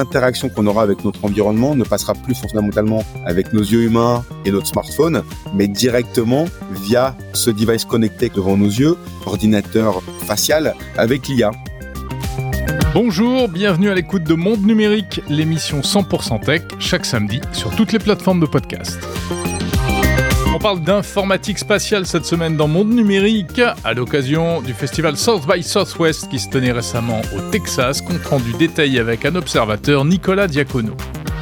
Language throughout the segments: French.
l'interaction qu'on aura avec notre environnement ne passera plus fondamentalement avec nos yeux humains et notre smartphone, mais directement via ce device connecté devant nos yeux, ordinateur facial avec l'IA. Bonjour, bienvenue à l'écoute de Monde Numérique, l'émission 100% Tech, chaque samedi sur toutes les plateformes de podcast. On parle d'informatique spatiale cette semaine dans Monde Numérique, à l'occasion du festival South by Southwest qui se tenait récemment au Texas, compte rendu détaillé avec un observateur, Nicolas Diacono.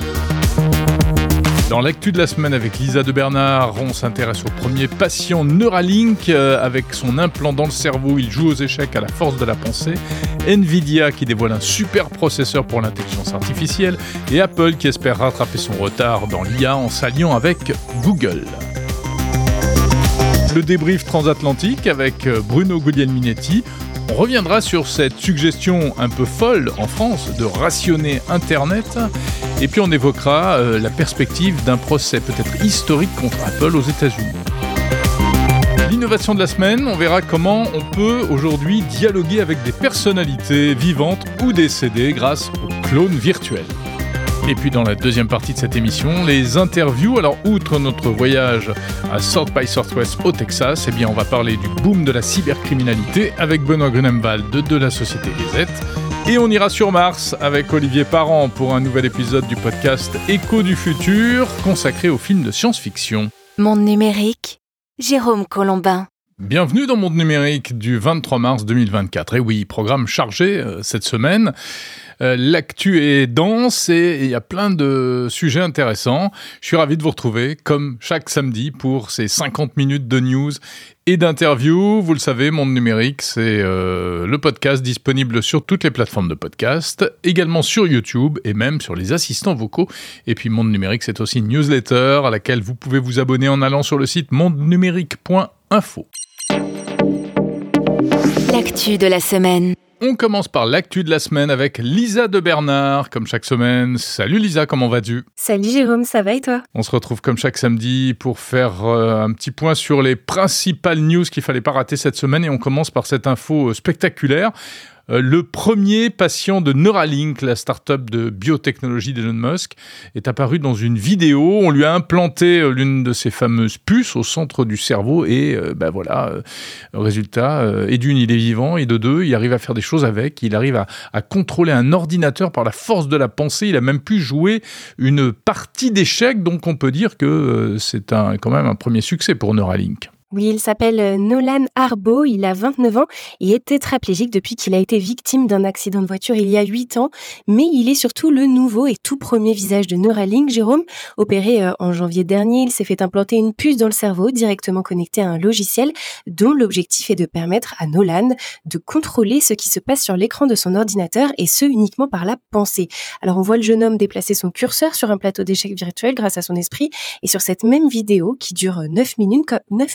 Dans l'actu de la semaine avec Lisa de Bernard, on s'intéresse au premier patient Neuralink. Avec son implant dans le cerveau, il joue aux échecs à la force de la pensée. Nvidia qui dévoile un super processeur pour l'intelligence artificielle. Et Apple qui espère rattraper son retard dans l'IA en s'alliant avec Google. Le débrief transatlantique avec Bruno Guglielminetti. On reviendra sur cette suggestion un peu folle en France de rationner Internet. Et puis on évoquera la perspective d'un procès peut-être historique contre Apple aux États-Unis. L'innovation de la semaine, on verra comment on peut aujourd'hui dialoguer avec des personnalités vivantes ou décédées grâce aux clones virtuels. Et puis dans la deuxième partie de cette émission, les interviews. Alors outre notre voyage à South by Southwest au Texas, eh bien on va parler du boom de la cybercriminalité avec Benoît Grunemwald de la société EZ. Et on ira sur Mars avec Olivier Parent pour un nouvel épisode du podcast Écho du futur consacré aux films de science-fiction. Monde numérique, Jérôme Colombin. Bienvenue dans Monde numérique du 23 mars 2024. Et oui, programme chargé cette semaine. L'actu est dense et il y a plein de sujets intéressants. Je suis ravi de vous retrouver, comme chaque samedi, pour ces 50 minutes de news et d'interviews. Vous le savez, Monde Numérique, c'est le podcast disponible sur toutes les plateformes de podcast, également sur YouTube et même sur les assistants vocaux. Et puis Monde Numérique, c'est aussi une newsletter à laquelle vous pouvez vous abonner en allant sur le site mondenumérique.info. L'actu de la semaine. On commence par l'actu de la semaine avec Lisa de Bernard, comme chaque semaine. Salut Lisa, comment vas-tu ? Salut Jérôme, ça va et toi ? On se retrouve comme chaque samedi pour faire un petit point sur les principales news qu'il ne fallait pas rater cette semaine. Et on commence par cette info spectaculaire. Le premier patient de Neuralink, la start-up de biotechnologie d'Elon Musk, est apparu dans une vidéo. On lui a implanté l'une de ces fameuses puces au centre du cerveau et résultat, et d'une, il est vivant, et de deux, il arrive à faire des choses avec. Il arrive à contrôler un ordinateur par la force de la pensée. Il a même pu jouer une partie d'échecs, donc on peut dire que c'est quand même un premier succès pour Neuralink. Oui, il s'appelle Nolan Arbo, il a 29 ans et est tétraplégique depuis qu'il a été victime d'un accident de voiture il y a 8 ans. Mais il est surtout le nouveau et tout premier visage de Neuralink. Jérôme, opéré en janvier dernier, il s'est fait implanter une puce dans le cerveau directement connectée à un logiciel dont l'objectif est de permettre à Nolan de contrôler ce qui se passe sur l'écran de son ordinateur et ce uniquement par la pensée. Alors on voit le jeune homme déplacer son curseur sur un plateau d'échecs virtuel grâce à son esprit et sur cette même vidéo qui dure 9 minutes,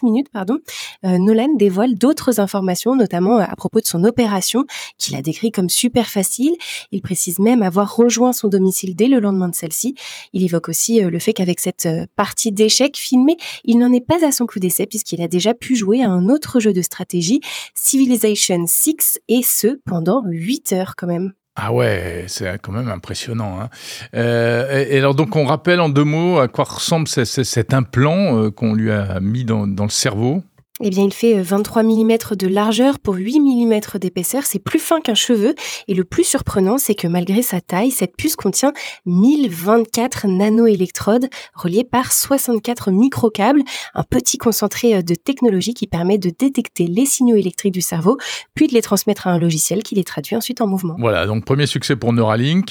Nolan dévoile d'autres informations, notamment à propos de son opération, qu'il a décrit comme super facile. Il précise même avoir rejoint son domicile dès le lendemain de celle-ci. Il évoque aussi le fait qu'avec cette partie d'échecs filmée, il n'en est pas à son coup d'essai puisqu'il a déjà pu jouer à un autre jeu de stratégie, Civilization VI, et ce, pendant 8 heures quand même. Ah ouais, c'est quand même impressionnant. Hein. Et alors donc on rappelle en 2 mots à quoi ressemble cet implant qu'on lui a mis dans le cerveau. Eh bien, il fait 23 mm de largeur pour 8 mm d'épaisseur. C'est plus fin qu'un cheveu. Et le plus surprenant, c'est que malgré sa taille, cette puce contient 1024 nanoélectrodes reliées par 64 microcâbles. Un petit concentré de technologie qui permet de détecter les signaux électriques du cerveau, puis de les transmettre à un logiciel qui les traduit ensuite en mouvement. Voilà, donc premier succès pour Neuralink.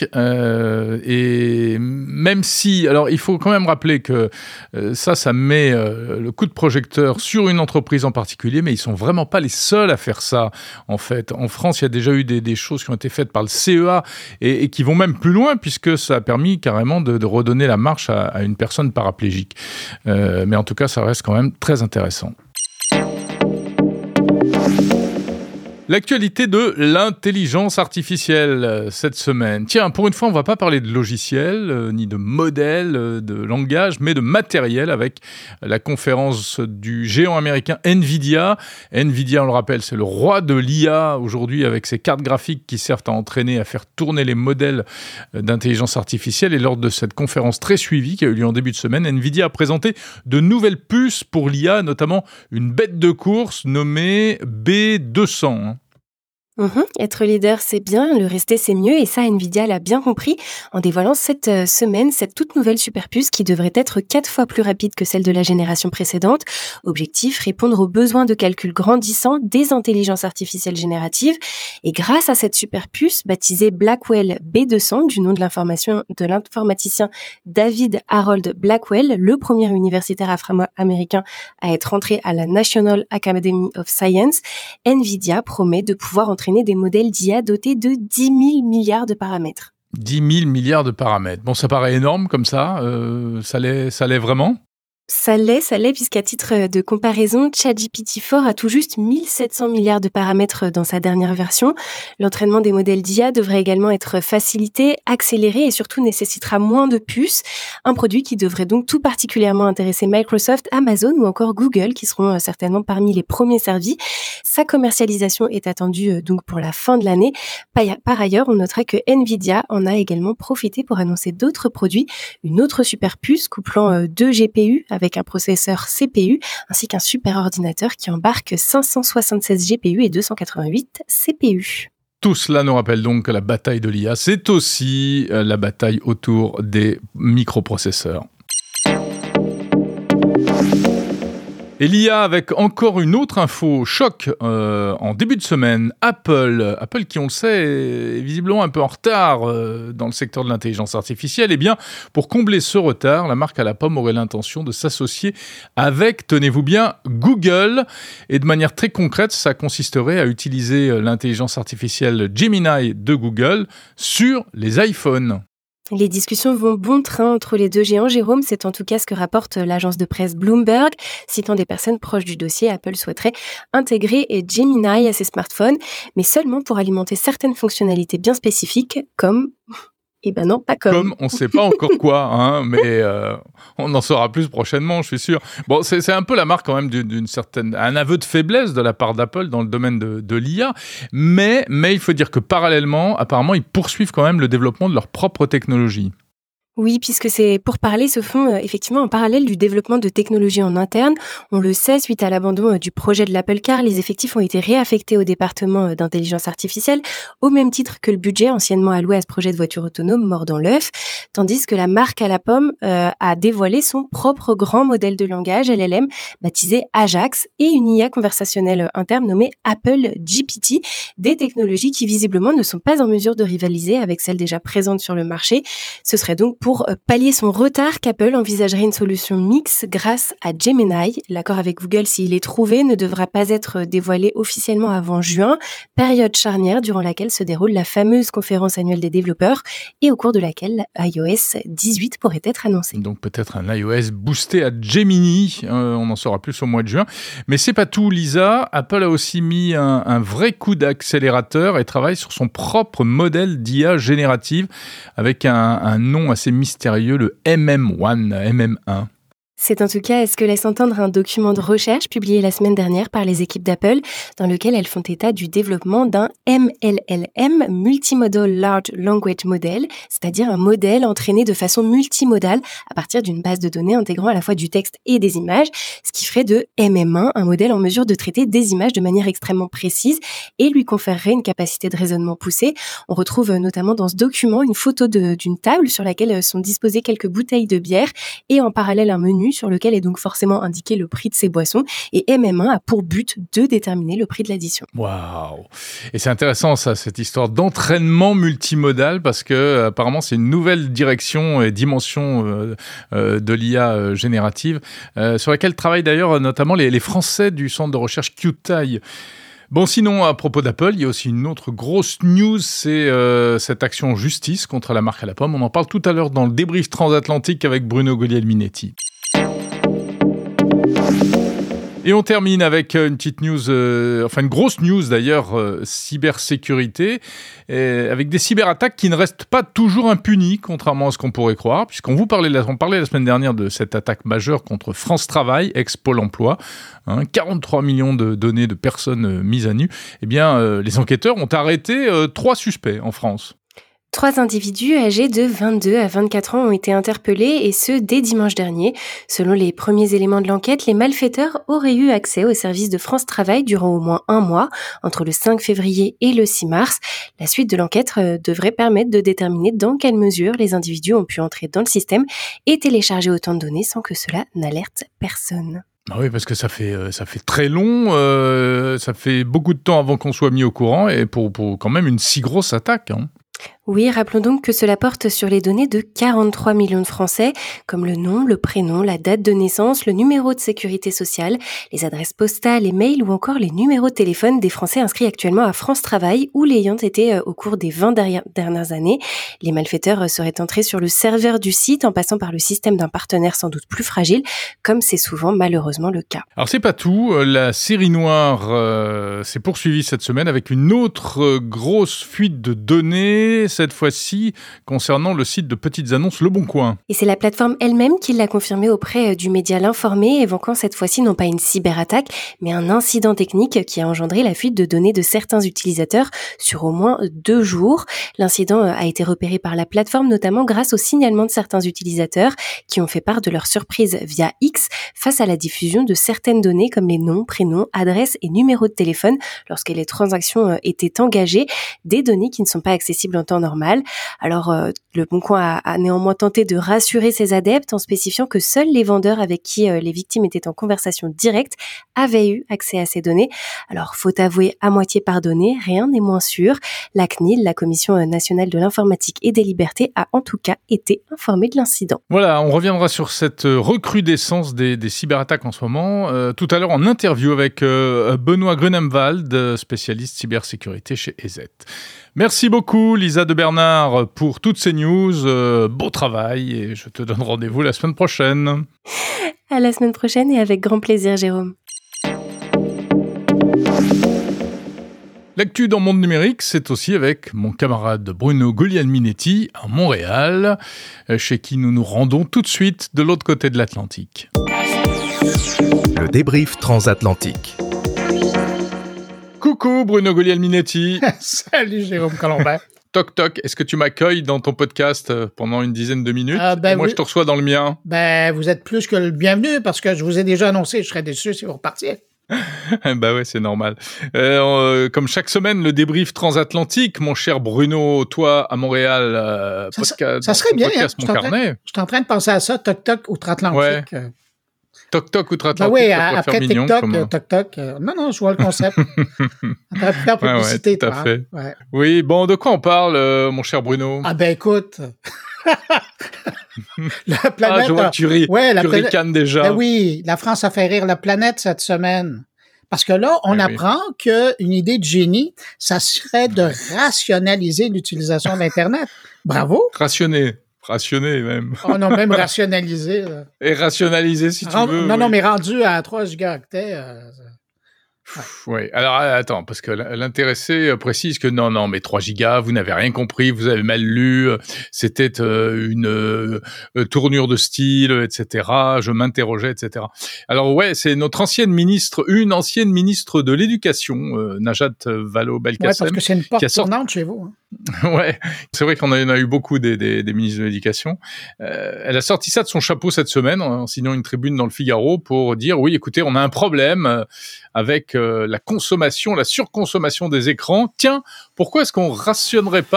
Et même si... Alors, il faut quand même rappeler que ça met le coup de projecteur sur une entreprise en particulier, mais ils sont vraiment pas les seuls à faire ça, en fait. En France, il y a déjà eu des choses qui ont été faites par le CEA et qui vont même plus loin, puisque ça a permis carrément de redonner la marche à une personne paraplégique. Mais en tout cas, ça reste quand même très intéressant. L'actualité de l'intelligence artificielle cette semaine. Tiens, pour une fois, on ne va pas parler de logiciels, ni de modèles, de langage, mais de matériel avec la conférence du géant américain NVIDIA. NVIDIA, on le rappelle, c'est le roi de l'IA aujourd'hui avec ses cartes graphiques qui servent à entraîner, à faire tourner les modèles d'intelligence artificielle. Et lors de cette conférence très suivie qui a eu lieu en début de semaine, NVIDIA a présenté de nouvelles puces pour l'IA, notamment une bête de course nommée B200. Être leader, c'est bien, le rester, c'est mieux. Et ça, NVIDIA l'a bien compris en dévoilant cette semaine cette toute nouvelle superpuce qui devrait être 4 fois plus rapide que celle de la génération précédente. Objectif, répondre aux besoins de calcul grandissants des intelligences artificielles génératives. Et grâce à cette superpuce, baptisée Blackwell B200, du nom de l'informaticien David Harold Blackwell, le premier universitaire afro-américain à être entré à la National Academy of Science, NVIDIA promet de pouvoir entraîner des modèles d'IA dotés de 10 000 milliards de paramètres. 10 000 milliards de paramètres. Bon, ça paraît énorme comme ça. Ça l'est vraiment ? Ça l'est, puisqu'à titre de comparaison, ChatGPT-4 a tout juste 1700 milliards de paramètres dans sa dernière version. L'entraînement des modèles d'IA devrait également être facilité, accéléré et surtout nécessitera moins de puces. Un produit qui devrait donc tout particulièrement intéresser Microsoft, Amazon ou encore Google, qui seront certainement parmi les premiers servis. Sa commercialisation est attendue donc pour la fin de l'année. Par ailleurs, on notera que NVIDIA en a également profité pour annoncer d'autres produits, une autre superpuce couplant 2 GPU avec un processeur CPU, ainsi qu'un superordinateur qui embarque 576 GPU et 288 CPU. Tout cela nous rappelle donc que la bataille de l'IA, c'est aussi la bataille autour des microprocesseurs. Et l'IA avec encore une autre info choc en début de semaine. Apple qui, on le sait, est visiblement un peu en retard dans le secteur de l'intelligence artificielle. Eh bien, pour combler ce retard, la marque à la pomme aurait l'intention de s'associer avec, tenez-vous bien, Google. Et de manière très concrète, ça consisterait à utiliser l'intelligence artificielle Gemini de Google sur les iPhones. Les discussions vont bon train entre les deux géants, Jérôme. C'est en tout cas ce que rapporte l'agence de presse Bloomberg. Citant des personnes proches du dossier, Apple souhaiterait intégrer Gemini à ses smartphones, mais seulement pour alimenter certaines fonctionnalités bien spécifiques, comme... Eh ben non, pas comme. Comme, on ne sait pas encore quoi, mais on en saura plus prochainement, je suis sûr. Bon, c'est un peu la marque quand même d'une certaine... un aveu de faiblesse de la part d'Apple dans le domaine de l'IA, mais il faut dire que parallèlement, apparemment, ils poursuivent quand même le développement de leur propre technologie. Oui, puisque ces pourparlers se font effectivement en parallèle du développement de technologies en interne. On le sait, suite à l'abandon du projet de l'Apple Car, les effectifs ont été réaffectés au département d'intelligence artificielle, au même titre que le budget anciennement alloué à ce projet de voiture autonome mort dans l'œuf, tandis que la marque à la pomme a dévoilé son propre grand modèle de langage, LLM, baptisé Ajax, et une IA conversationnelle interne nommée Apple GPT, des technologies qui visiblement ne sont pas en mesure de rivaliser avec celles déjà présentes sur le marché. Ce serait donc pour pallier son retard qu'Apple envisagerait une solution mixte grâce à Gemini. L'accord avec Google, s'il est trouvé, ne devra pas être dévoilé officiellement avant juin, période charnière durant laquelle se déroule la fameuse conférence annuelle des développeurs et au cours de laquelle iOS 18 pourrait être annoncé. Donc peut-être un iOS boosté à Gemini, on en saura plus au mois de juin. Mais c'est pas tout, Lisa. Apple a aussi mis un vrai coup d'accélérateur et travaille sur son propre modèle d'IA générative avec un nom assez mystérieux, le MM1. C'est en tout cas ce que laisse entendre un document de recherche publié la semaine dernière par les équipes d'Apple, dans lequel elles font état du développement d'un MLLM, Multimodal Large Language Model, c'est-à-dire un modèle entraîné de façon multimodale à partir d'une base de données intégrant à la fois du texte et des images, ce qui ferait de MM1 un modèle en mesure de traiter des images de manière extrêmement précise et lui conférerait une capacité de raisonnement poussée. On retrouve notamment dans ce document une photo d'une table sur laquelle sont disposées quelques bouteilles de bière et en parallèle un menu sur lequel est donc forcément indiqué le prix de ces boissons. Et MM1 a pour but de déterminer le prix de l'addition. Waouh! Et c'est intéressant ça, cette histoire d'entraînement multimodal, parce que apparemment c'est une nouvelle direction et dimension de l'IA générative, sur laquelle travaillent d'ailleurs notamment les Français du centre de recherche QTI. Bon, sinon, à propos d'Apple, il y a aussi une autre grosse news, c'est cette action en justice contre la marque à la pomme. On en parle tout à l'heure dans le débrief transatlantique avec Bruno Guglielminetti. Et on termine avec une petite news, une grosse news d'ailleurs, cybersécurité, avec des cyberattaques qui ne restent pas toujours impunies, contrairement à ce qu'on pourrait croire, puisqu'on parlait la semaine dernière de cette attaque majeure contre France Travail, ex-Pôle emploi, 43 millions de données de personnes mises à nu. Eh bien, les enquêteurs ont arrêté 3 suspects en France. 3 individus âgés de 22 à 24 ans ont été interpellés, et ce, dès dimanche dernier. Selon les premiers éléments de l'enquête, les malfaiteurs auraient eu accès au service de France Travail durant au moins 1 mois, entre le 5 février et le 6 mars. La suite de l'enquête devrait permettre de déterminer dans quelle mesure les individus ont pu entrer dans le système et télécharger autant de données sans que cela n'alerte personne. Ah oui, parce que ça fait très long, ça fait beaucoup de temps avant qu'on soit mis au courant, et pour quand même une si grosse attaque, hein. Oui, rappelons donc que cela porte sur les données de 43 millions de Français, comme le nom, le prénom, la date de naissance, le numéro de sécurité sociale, les adresses postales, les mails ou encore les numéros de téléphone des Français inscrits actuellement à France Travail ou l'ayant été au cours des 20 dernières années. Les malfaiteurs seraient entrés sur le serveur du site en passant par le système d'un partenaire sans doute plus fragile, comme c'est souvent malheureusement le cas. Alors c'est pas tout, la série noire s'est poursuivie cette semaine avec une autre grosse fuite de données, cette fois-ci concernant le site de petites annonces Le Bon Coin. Et c'est la plateforme elle-même qui l'a confirmé auprès du média L'Informé, évoquant cette fois-ci non pas une cyberattaque, mais un incident technique qui a engendré la fuite de données de certains utilisateurs sur au moins 2 jours. L'incident a été repéré par la plateforme, notamment grâce au signalement de certains utilisateurs qui ont fait part de leur surprise via X face à la diffusion de certaines données comme les noms, prénoms, adresses et numéros de téléphone lorsque les transactions étaient engagées, des données qui ne sont pas accessibles en temps normal. Alors, Le Bon Coin a néanmoins tenté de rassurer ses adeptes en spécifiant que seuls les vendeurs avec qui les victimes étaient en conversation directe avaient eu accès à ces données. Alors, faut avouer à moitié pardonné, rien n'est moins sûr. La CNIL, la Commission nationale de l'informatique et des libertés, a en tout cas été informée de l'incident. Voilà, on reviendra sur cette recrudescence des cyberattaques en ce moment, tout à l'heure en interview avec Benoît Grunemwald, spécialiste cybersécurité chez EZ. Merci beaucoup Lisa de Bernard pour toutes ces news, beau travail, et je te donne rendez-vous la semaine prochaine. À la semaine prochaine et avec grand plaisir Jérôme. L'actu dans le monde numérique, c'est aussi avec mon camarade Bruno Guglielminetti à Montréal, chez qui nous nous rendons tout de suite de l'autre côté de l'Atlantique. Le débrief transatlantique. Coucou Bruno Guglielminetti. Salut Jérôme Colombin. Toc toc, est-ce que tu m'accueilles dans ton podcast pendant une dizaine de minutes ? Moi, je te reçois dans le mien. Vous êtes plus que le bienvenu parce que je vous ai déjà annoncé, je serais déçu si vous repartiez. Bah ouais, c'est normal. Comme chaque semaine, le débrief transatlantique, mon cher Bruno, toi à Montréal, ça serait bien. Podcast Mon Carnet. Je suis en train de penser à ça, toc toc outre-Atlantique. Ouais. Toc toc outre-Atlantique. Oui, après mignon, TikTok, toc toc. Non, je vois le concept. On aurait pu faire publicité, ouais, tout à fait. Ouais. Oui, bon, de quoi on parle, mon cher Bruno ? Écoute. La planète. Je vois que tu ris. Ouais, tu ricanes déjà. Oui, la France a fait rire la planète cette semaine. Parce que là, on apprend qu'une idée de génie, ça serait de rationaliser l'utilisation d'Internet. Bravo. Rationner même. Oh non, même rationaliser. Là. Et rationaliser si tu veux. Non, mais rendu à 3 gigaoctets. Oui, alors attends, parce que l'intéressé précise que non, mais 3 gigas, vous n'avez rien compris, vous avez mal lu, c'était une tournure de style, etc. Je m'interrogeais, etc. Alors ouais, c'est une ancienne ministre de l'Éducation, Najat Vallaud-Belkacem. Ouais, parce que c'est une porte tournante chez vous. Ouais, c'est vrai qu'on en a eu beaucoup des ministres de l'Éducation. Elle a sorti ça de son chapeau cette semaine en signant une tribune dans le Figaro pour dire oui, écoutez, on a un problème avec la surconsommation des écrans. Tiens, pourquoi est-ce qu'on rationnerait pas ?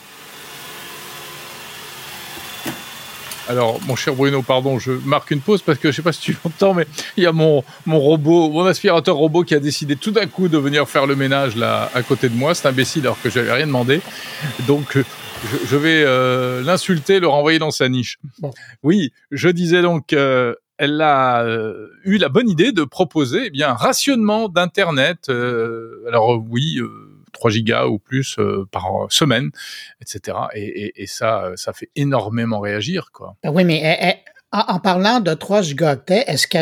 Alors, mon cher Bruno, pardon, je marque une pause parce que je sais pas si tu l'entends, mais il y a mon aspirateur robot qui a décidé tout d'un coup de venir faire le ménage là à côté de moi. C'est imbécile alors que je n'avais rien demandé. Donc, je vais l'insulter, le renvoyer dans sa niche. Bon. Oui, je disais donc, elle a eu la bonne idée de proposer un rationnement d'Internet. Alors oui, 3 gigas ou plus par semaine, etc. Et ça fait énormément réagir, quoi. Oui, mais en parlant de 3 gigaoctets, est-ce qu'elle a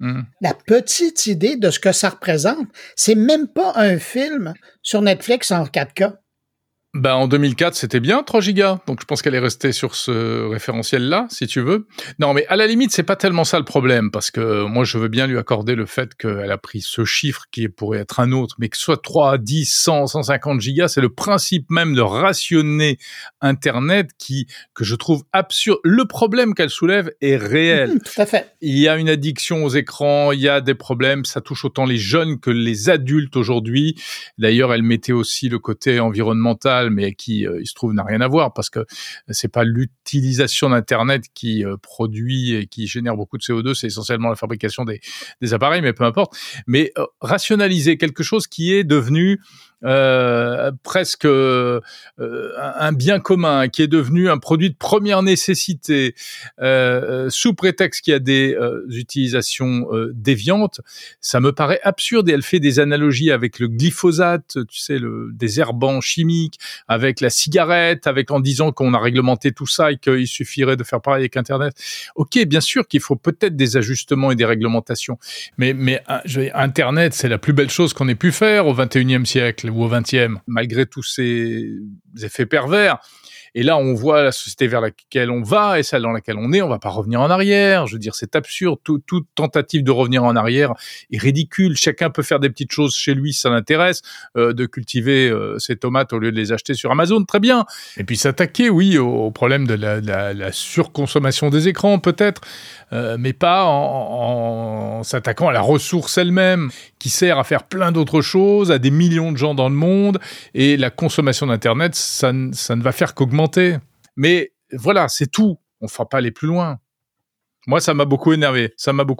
La petite idée de ce que ça représente, c'est même pas un film sur Netflix en 4K. Ben, en 2004, c'était bien 3 gigas. Donc, je pense qu'elle est restée sur ce référentiel-là, si tu veux. Non, mais à la limite, c'est pas tellement ça le problème, parce que moi, je veux bien lui accorder le fait qu'elle a pris ce chiffre qui pourrait être un autre, mais que ce soit 3, 10, 100, 150 gigas, c'est le principe même de rationner Internet que je trouve absurde. Le problème qu'elle soulève est réel. Tout à fait. Il y a une addiction aux écrans, il y a des problèmes, ça touche autant les jeunes que les adultes aujourd'hui. D'ailleurs, elle mettait aussi le côté environnemental, mais qui, il se trouve, n'a rien à voir, parce que c'est pas l'utilisation d'Internet qui produit et qui génère beaucoup de CO2, c'est essentiellement la fabrication des appareils, mais peu importe. Mais rationaliser quelque chose qui est devenu presque un bien commun, qui est devenu un produit de première nécessité, sous prétexte qu'il y a des utilisations déviantes, ça me paraît absurde. Et elle fait des analogies avec le glyphosate, tu sais, le désherbant chimique, avec la cigarette, en disant qu'on a réglementé tout ça et qu'il suffirait de faire pareil avec Internet. Ok, bien sûr qu'il faut peut-être des ajustements et des réglementations, mais Internet, c'est la plus belle chose qu'on ait pu faire au 21e siècle ou au 20e, malgré tous ces effets pervers. Et là, on voit la société vers laquelle on va et celle dans laquelle on est. On va pas revenir en arrière. Je veux dire, c'est absurde. Toute tentative de revenir en arrière est ridicule. Chacun peut faire des petites choses chez lui, ça l'intéresse, de cultiver ses tomates au lieu de les acheter sur Amazon. Très bien. Et puis s'attaquer, oui, au problème de la surconsommation des écrans, peut-être, mais pas en s'attaquant à la ressource elle-même, qui sert à faire plein d'autres choses, à des millions de gens dans le monde. Et la consommation d'Internet, ça ne va faire qu'augmenter. Mais voilà, c'est tout. On ne fera pas aller plus loin. Moi, ça m'a beaucoup énervé.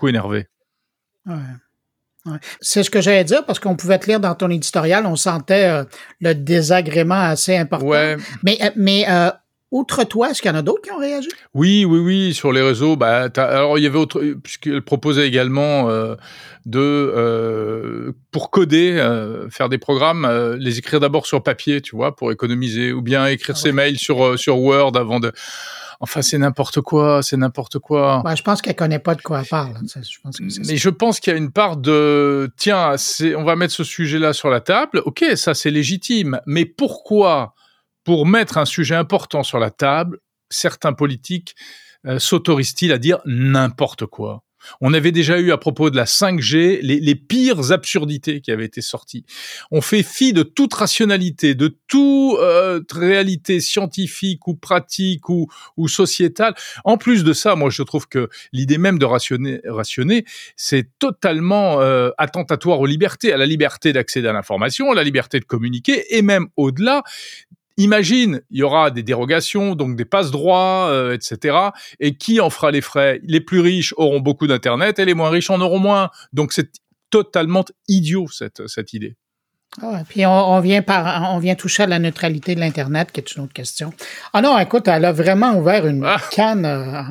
Ouais. C'est ce que j'allais dire, parce qu'on pouvait te lire dans ton éditorial, on sentait le désagrément assez important. Ouais. Mais outre toi, est-ce qu'il y en a d'autres qui ont réagi? Oui, sur les réseaux. Alors, il y avait puisqu'elle proposait également pour coder, faire des programmes, les écrire d'abord sur papier, tu vois, pour économiser, ou bien écrire ses mails sur Word avant de... Enfin, c'est n'importe quoi. Je pense qu'elle connaît pas de quoi elle parle. Je pense qu'il y a une part de... Tiens, on va mettre ce sujet-là sur la table. Ok, ça, c'est légitime. Mais pourquoi, pour mettre un sujet important sur la table, certains politiques s'autorisent-ils à dire n'importe quoi? On avait déjà eu à propos de la 5G les pires absurdités qui avaient été sorties. On fait fi de toute rationalité, de toute réalité scientifique ou pratique ou sociétale. En plus de ça, moi je trouve que l'idée même de rationner, c'est totalement attentatoire aux libertés, à la liberté d'accéder à l'information, à la liberté de communiquer, et même au-delà. Imagine, il y aura des dérogations, donc des passe-droits, etc. Et qui en fera les frais? Les plus riches auront beaucoup d'Internet et les moins riches en auront moins. Donc c'est totalement idiot cette idée. Puis on vient toucher à la neutralité de l'Internet, qui est une autre question. Ah non, écoute, elle a vraiment ouvert une canne.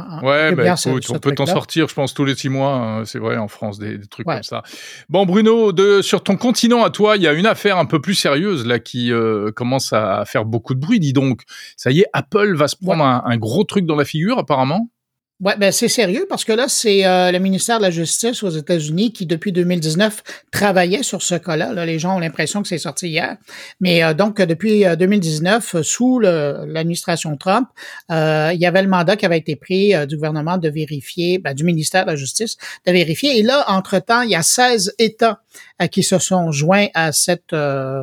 Écoute, on peut t'en sortir, je pense, tous les 6 mois, c'est vrai, en France, des trucs comme ça. Bon, Bruno, sur ton continent à toi, il y a une affaire un peu plus sérieuse, là, qui commence à faire beaucoup de bruit, dis donc. Ça y est, Apple va se prendre un gros truc dans la figure, apparemment. Ouais, c'est sérieux, parce que là, c'est le ministère de la Justice aux États-Unis qui, depuis 2019, travaillait sur ce cas-là. Là, les gens ont l'impression que c'est sorti hier. Mais donc, depuis 2019, sous l'administration Trump, il y avait le mandat qui avait été pris du gouvernement de vérifier, du ministère de la Justice, de vérifier. Et là, entre-temps, il y a 16 États qui se sont joints à cette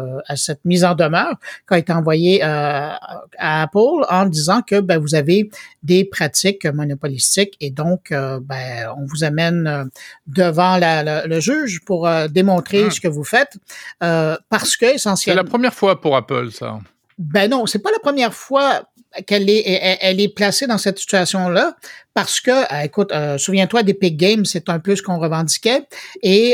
mise en demeure qui a été envoyée à Apple en disant que vous avez des pratiques monopolistes et donc on vous amène devant le juge pour démontrer ce que vous faites parce que essentiellement... C'est la première fois pour Apple, ça. Non, c'est pas la première fois qu'elle est placée dans cette situation-là, parce que, écoute, souviens-toi d'Epic Games, c'est un peu ce qu'on revendiquait, et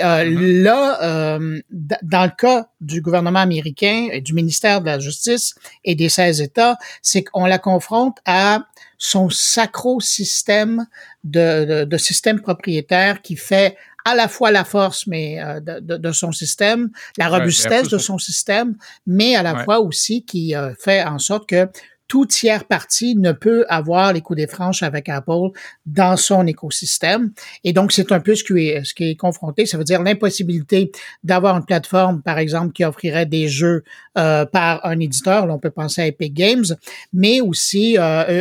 là, dans le cas du gouvernement américain, du ministère de la Justice et des 16 États, c'est qu'on la confronte à son sacro-système de système propriétaire qui fait à la fois la force de son système, la robustesse de son système, mais à la fois aussi qui fait en sorte que tout tiers parti ne peut avoir les coups des franches avec Apple dans son écosystème. Et donc, c'est un peu ce qui est confronté. Ça veut dire l'impossibilité d'avoir une plateforme, par exemple, qui offrirait des jeux par un éditeur. Là, on peut penser à Epic Games, mais aussi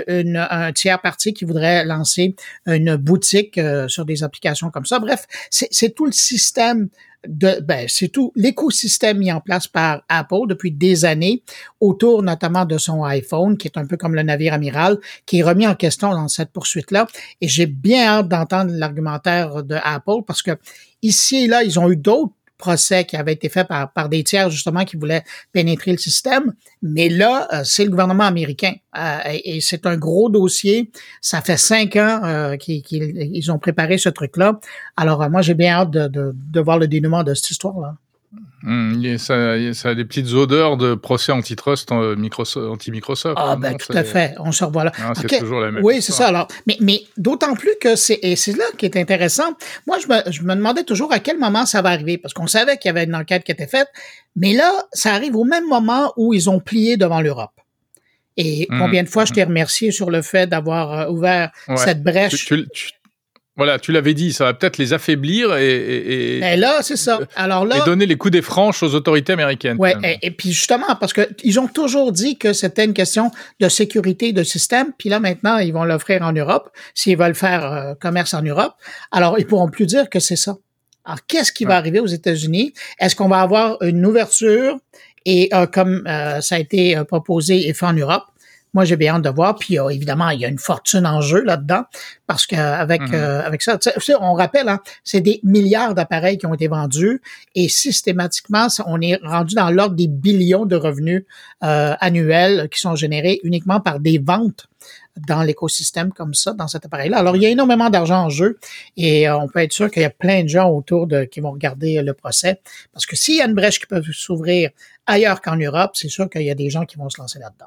un tiers parti qui voudrait lancer une boutique sur des applications comme ça. Bref, c'est tout le système c'est tout l'écosystème mis en place par Apple depuis des années autour notamment de son iPhone, qui est un peu comme le navire amiral, qui est remis en question dans cette poursuite-là. Et j'ai bien hâte d'entendre l'argumentaire de Apple parce que ici et là, ils ont eu d'autres procès qui avaient été faits par des tiers, justement, qui voulaient pénétrer le système. Mais là, c'est le gouvernement américain. Et c'est un gros dossier. Ça fait 5 ans qu'ils ont préparé ce truc-là. Alors, moi, j'ai bien hâte de voir le dénouement de cette histoire-là. Ça a des petites odeurs de procès antitrust anti-Microsoft. Ah, ben, tout à fait. On se revoit là. Ah, c'est toujours la même Oui, histoire. c'est ça. Alors, mais d'autant plus que c'est là qui est intéressant. Moi, je me demandais toujours à quel moment ça va arriver, parce qu'on savait qu'il y avait une enquête qui était faite, mais là, ça arrive au même moment où ils ont plié devant l'Europe. Et combien de fois je t'ai remercié sur le fait d'avoir ouvert cette brèche. Voilà, tu l'avais dit, ça va peut-être les affaiblir et là, c'est ça. Alors là, et donner les coups des franches aux autorités américaines. Ouais, et puis justement, parce que ils ont toujours dit que c'était une question de sécurité de système, puis là maintenant, ils vont l'offrir en Europe, s'ils veulent faire commerce en Europe. Alors, ils pourront plus dire que c'est ça. Alors, qu'est-ce qui va arriver aux États-Unis? Est-ce qu'on va avoir une ouverture et comme ça a été proposé et fait en Europe? Moi, j'ai bien hâte de voir. Puis, évidemment, il y a une fortune en jeu là-dedans parce que avec ça, on rappelle, hein, c'est des milliards d'appareils qui ont été vendus et systématiquement, on est rendu dans l'ordre des billions de revenus annuels qui sont générés uniquement par des ventes dans l'écosystème comme ça, dans cet appareil-là. Alors, il y a énormément d'argent en jeu et on peut être sûr qu'il y a plein de gens autour qui vont regarder le procès parce que s'il y a une brèche qui peut s'ouvrir ailleurs qu'en Europe, c'est sûr qu'il y a des gens qui vont se lancer là-dedans.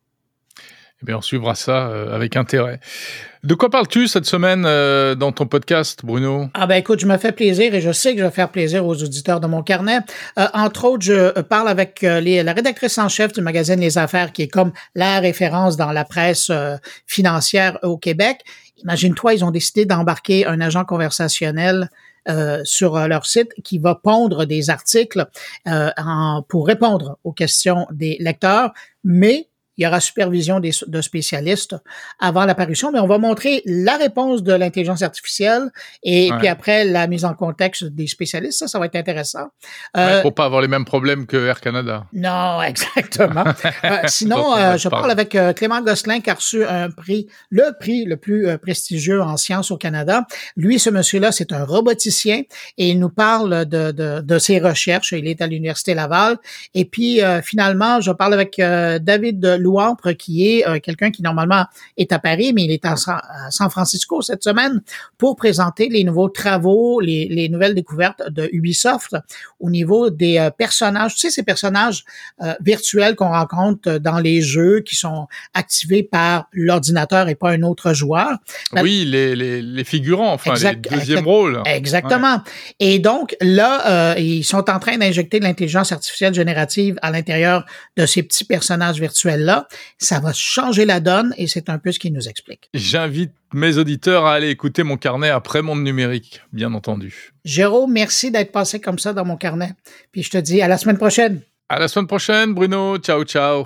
Eh bien, on suivra ça avec intérêt. De quoi parles-tu cette semaine dans ton podcast, Bruno? Ah ben écoute, je me fais plaisir et je sais que je vais faire plaisir aux auditeurs de mon carnet. Entre autres, je parle avec la rédactrice en chef du magazine Les Affaires, qui est comme la référence dans la presse financière au Québec. Imagine-toi, ils ont décidé d'embarquer un agent conversationnel sur leur site qui va pondre des articles pour répondre aux questions des lecteurs, mais il y aura supervision de spécialistes avant l'apparition, mais on va montrer la réponse de l'intelligence artificielle et puis après la mise en contexte des spécialistes. Ça va être intéressant. Pour pas avoir les mêmes problèmes que Air Canada. Non, exactement. Sinon, je parle avec Clément Gosselin qui a reçu le prix le plus prestigieux en sciences au Canada. Lui, ce monsieur-là, c'est un roboticien et il nous parle de ses recherches. Il est à l'Université Laval. Et puis, finalement, je parle avec David Louampre, qui est quelqu'un qui normalement est à Paris, mais il est à San Francisco cette semaine pour présenter les nouveaux travaux, les nouvelles découvertes de Ubisoft au niveau des personnages. Tu sais, ces personnages virtuels qu'on rencontre dans les jeux qui sont activés par l'ordinateur et pas un autre joueur. Oui, les figurants, enfin, les deuxièmes rôles. Exactement. Ouais. Et donc, là, ils sont en train d'injecter de l'intelligence artificielle générative à l'intérieur de ces petits personnages virtuels-là. Ça va changer la donne et c'est un peu ce qu'il nous explique. J'invite mes auditeurs à aller écouter mon carnet après Monde Numérique, bien entendu. Jérôme, merci d'être passé comme ça dans mon carnet. Puis je te dis à la semaine prochaine. À la semaine prochaine, Bruno. Ciao, ciao.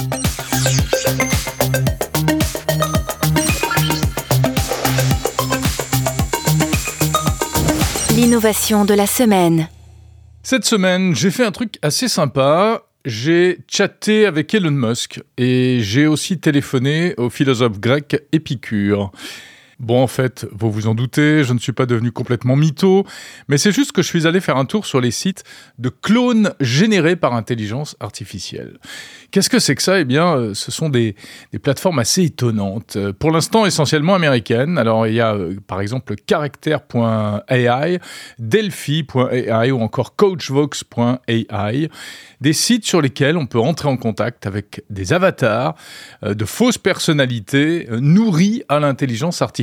L'innovation de la semaine. Cette semaine, j'ai fait un truc assez sympa. J'ai chatté avec Elon Musk et j'ai aussi téléphoné au philosophe grec Épicure. Bon, en fait, vous vous en doutez, je ne suis pas devenu complètement mytho, mais c'est juste que je suis allé faire un tour sur les sites de clones générés par intelligence artificielle. Qu'est-ce que c'est que ça ? Eh bien, ce sont des plateformes assez étonnantes. Pour l'instant, essentiellement américaines. Alors, il y a, par exemple, Character.ai, Delphi.ai ou encore Coachvox.ai. Des sites sur lesquels on peut entrer en contact avec des avatars de fausses personnalités nourries à l'intelligence artificielle.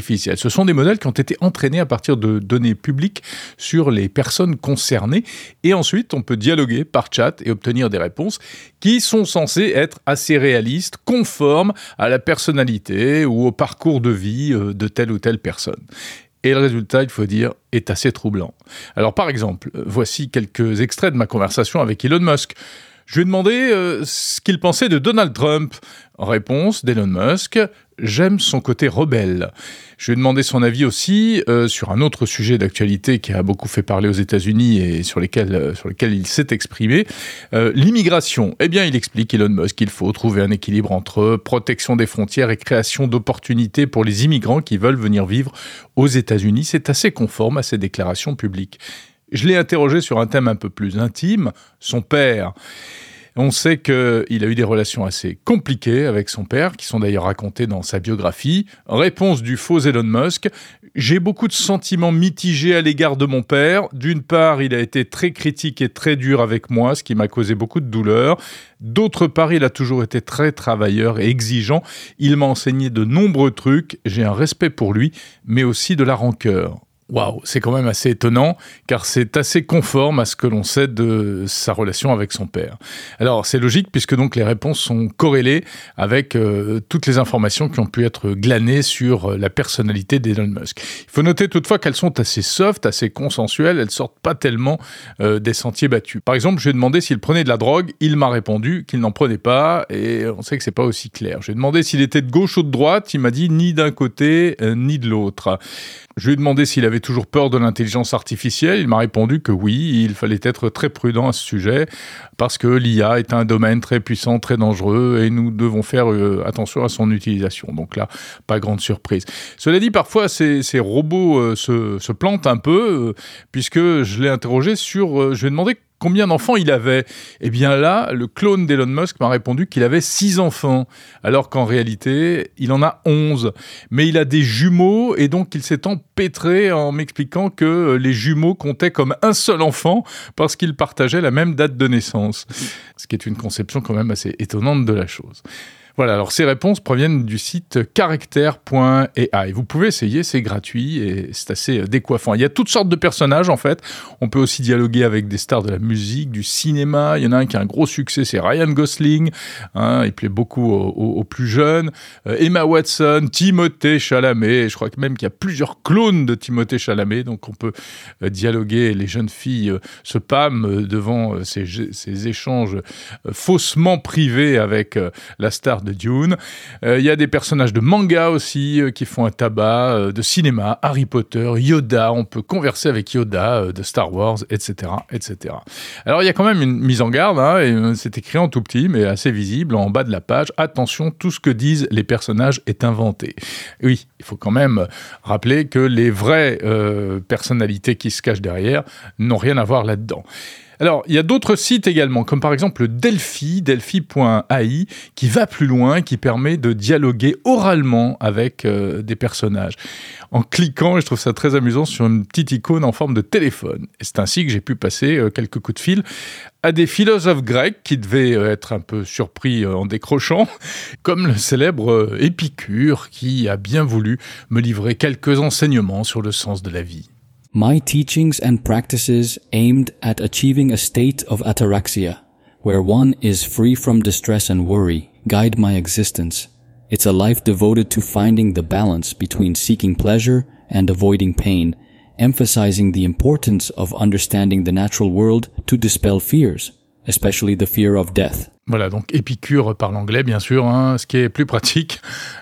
artificielle. Ce sont des modèles qui ont été entraînés à partir de données publiques sur les personnes concernées. Et ensuite, on peut dialoguer par chat et obtenir des réponses qui sont censées être assez réalistes, conformes à la personnalité ou au parcours de vie de telle ou telle personne. Et le résultat, il faut dire, est assez troublant. Alors par exemple, voici quelques extraits de ma conversation avec Elon Musk. Je lui ai demandé ce qu'il pensait de Donald Trump. Réponse d'Elon Musk, j'aime son côté rebelle. Je lui ai demandé son avis aussi sur un autre sujet d'actualité qui a beaucoup fait parler aux États-Unis et sur lequel il s'est exprimé, l'immigration. Eh bien, il explique, Elon Musk, qu'il faut trouver un équilibre entre protection des frontières et création d'opportunités pour les immigrants qui veulent venir vivre aux États-Unis. C'est assez conforme à ses déclarations publiques. Je l'ai interrogé sur un thème un peu plus intime, son père. On sait qu'il a eu des relations assez compliquées avec son père, qui sont d'ailleurs racontées dans sa biographie. Réponse du faux Elon Musk. J'ai beaucoup de sentiments mitigés à l'égard de mon père. D'une part, il a été très critique et très dur avec moi, ce qui m'a causé beaucoup de douleur. D'autre part, il a toujours été très travailleur et exigeant. Il m'a enseigné de nombreux trucs. J'ai un respect pour lui, mais aussi de la rancœur. Waouh, c'est quand même assez étonnant, car c'est assez conforme à ce que l'on sait de sa relation avec son père. Alors, c'est logique, puisque donc les réponses sont corrélées avec toutes les informations qui ont pu être glanées sur la personnalité d'Elon Musk. Il faut noter toutefois qu'elles sont assez soft, assez consensuelles, elles sortent pas tellement des sentiers battus. Par exemple, je lui ai demandé s'il prenait de la drogue, il m'a répondu qu'il n'en prenait pas, et on sait que c'est pas aussi clair. Je lui ai demandé s'il était de gauche ou de droite, il m'a dit ni d'un côté, ni de l'autre. Je lui ai demandé s'il avait toujours peur de l'intelligence artificielle. Il m'a répondu que oui, il fallait être très prudent à ce sujet parce que l'IA est un domaine très puissant, très dangereux et nous devons faire attention à son utilisation. Donc là, pas grande surprise. Cela dit, parfois, ces robots se plantent un peu puisque je l'ai interrogé sur... je lui ai demandé combien d'enfants il avait. Eh bien là, le clone d'Elon Musk m'a répondu qu'il avait 6 enfants, alors qu'en réalité, il en a 11. Mais il a des jumeaux, et donc il s'est empêtré en m'expliquant que les jumeaux comptaient comme un seul enfant, parce qu'ils partageaient la même date de naissance. Ce qui est une conception quand même assez étonnante de la chose. Voilà, alors ces réponses proviennent du site character.ai. Vous pouvez essayer, c'est gratuit et c'est assez décoiffant. Il y a toutes sortes de personnages en fait. On peut aussi dialoguer avec des stars de la musique, du cinéma. Il y en a un qui a un gros succès, c'est Ryan Gosling. Il plaît beaucoup aux plus jeunes. Emma Watson, Timothée Chalamet. Je crois que même qu'il y a plusieurs clones de Timothée Chalamet. Donc on peut dialoguer. Les jeunes filles se pâment devant ces échanges faussement privés avec la star de Dune. Il y a des personnages de manga aussi qui font un tabac, de cinéma, Harry Potter, Yoda, on peut converser avec Yoda de Star Wars, etc., etc. Alors il y a quand même une mise en garde, et c'est écrit en tout petit, mais assez visible, en bas de la page. Attention, tout ce que disent les personnages est inventé. Oui, il faut quand même rappeler que les vraies personnalités qui se cachent derrière n'ont rien à voir là-dedans. Alors, il y a d'autres sites également, comme par exemple Delphi, delphi.ai, qui va plus loin, qui permet de dialoguer oralement avec des personnages. En cliquant, et je trouve ça très amusant, sur une petite icône en forme de téléphone. Et c'est ainsi que j'ai pu passer quelques coups de fil à des philosophes grecs qui devaient être un peu surpris en décrochant, comme le célèbre Épicure, qui a bien voulu me livrer quelques enseignements sur le sens de la vie. My teachings and practices aimed at achieving a state of ataraxia, where one is free from distress and worry, guide my existence. It's a life devoted to finding the balance between seeking pleasure and avoiding pain, emphasizing the importance of understanding the natural world to dispel fears, especially the fear of death. Voilà, donc Épicure parle anglais, bien sûr, ce qui est plus pratique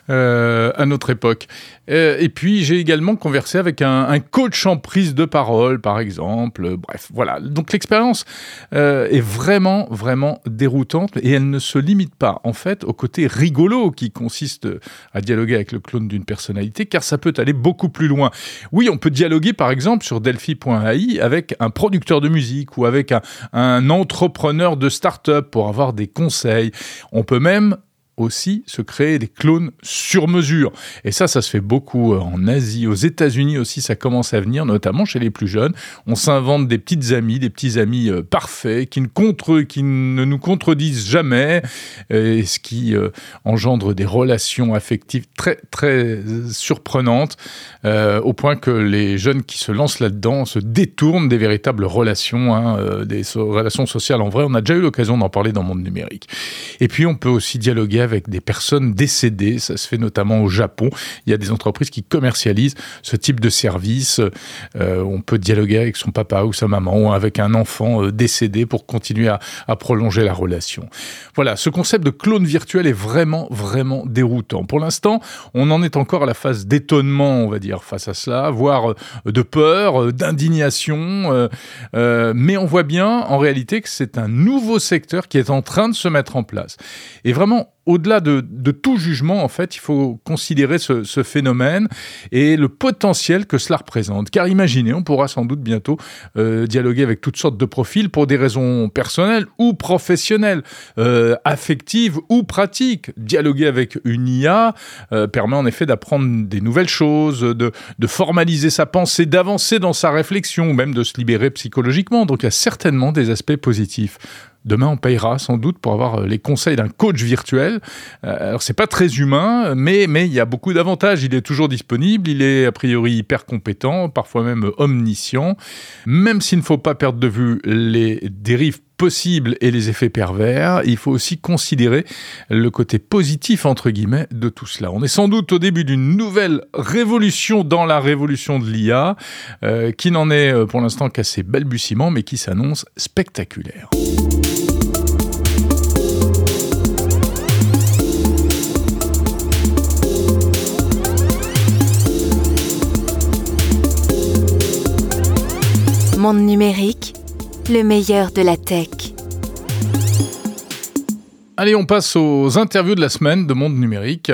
à notre époque. Et puis, j'ai également conversé avec un coach en prise de parole, par exemple. Bref, voilà. Donc, l'expérience est vraiment, vraiment déroutante et elle ne se limite pas, en fait, au côté rigolo qui consiste à dialoguer avec le clone d'une personnalité, car ça peut aller beaucoup plus loin. Oui, on peut dialoguer, par exemple, sur Delphi.ai avec un producteur de musique ou avec un entrepreneur de start-up pour avoir des conseils. On peut même aussi se créer des clones sur mesure. Et ça se fait beaucoup en Asie, aux États-Unis aussi, ça commence à venir, notamment chez les plus jeunes. On s'invente des petits amis parfaits qui ne nous contredisent jamais, et ce qui engendre des relations affectives très très surprenantes, au point que les jeunes qui se lancent là-dedans se détournent des véritables relations, des relations sociales en vrai. On a déjà eu l'occasion d'en parler dans Monde Numérique. Et puis on peut aussi dialoguer avec des personnes décédées, ça se fait notamment au Japon. Il y a des entreprises qui commercialisent ce type de service. On peut dialoguer avec son papa ou sa maman ou avec un enfant décédé pour continuer à prolonger la relation. Voilà, ce concept de clone virtuel est vraiment, vraiment déroutant. Pour l'instant, on en est encore à la phase d'étonnement, on va dire, face à cela, voire de peur, d'indignation. Mais on voit bien, en réalité, que c'est un nouveau secteur qui est en train de se mettre en place. Et vraiment, au-delà de tout jugement, en fait, il faut considérer ce phénomène et le potentiel que cela représente. Car imaginez, on pourra sans doute bientôt dialoguer avec toutes sortes de profils pour des raisons personnelles ou professionnelles, affectives ou pratiques. Dialoguer avec une IA permet en effet d'apprendre des nouvelles choses, de formaliser sa pensée, d'avancer dans sa réflexion ou même de se libérer psychologiquement. Donc il y a certainement des aspects positifs. Demain, on payera sans doute pour avoir les conseils d'un coach virtuel. Alors, c'est pas très humain, mais il y a beaucoup d'avantages. Il est toujours disponible, il est a priori hyper compétent, parfois même omniscient. Même s'il ne faut pas perdre de vue les dérives possibles et les effets pervers, il faut aussi considérer le côté positif, entre guillemets, de tout cela. On est sans doute au début d'une nouvelle révolution dans la révolution de l'IA, qui n'en est pour l'instant qu'à ses balbutiements, mais qui s'annonce spectaculaire. Monde numérique, le meilleur de la tech. Allez, on passe aux interviews de la semaine de Monde Numérique.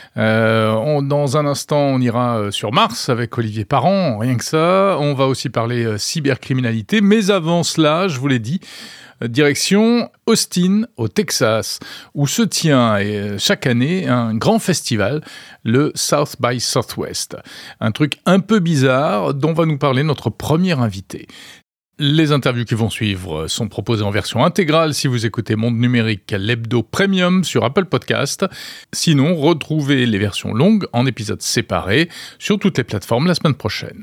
Dans un instant, on ira sur Mars avec Olivier Parent, rien que ça. On va aussi parler cybercriminalité. Mais avant cela, je vous l'ai dit, direction Austin, au Texas, où se tient chaque année un grand festival, le South by Southwest. Un truc un peu bizarre dont va nous parler notre premier invité. Les interviews qui vont suivre sont proposées en version intégrale si vous écoutez Monde Numérique, l'hebdo premium sur Apple Podcast. Sinon, retrouvez les versions longues en épisodes séparés sur toutes les plateformes la semaine prochaine.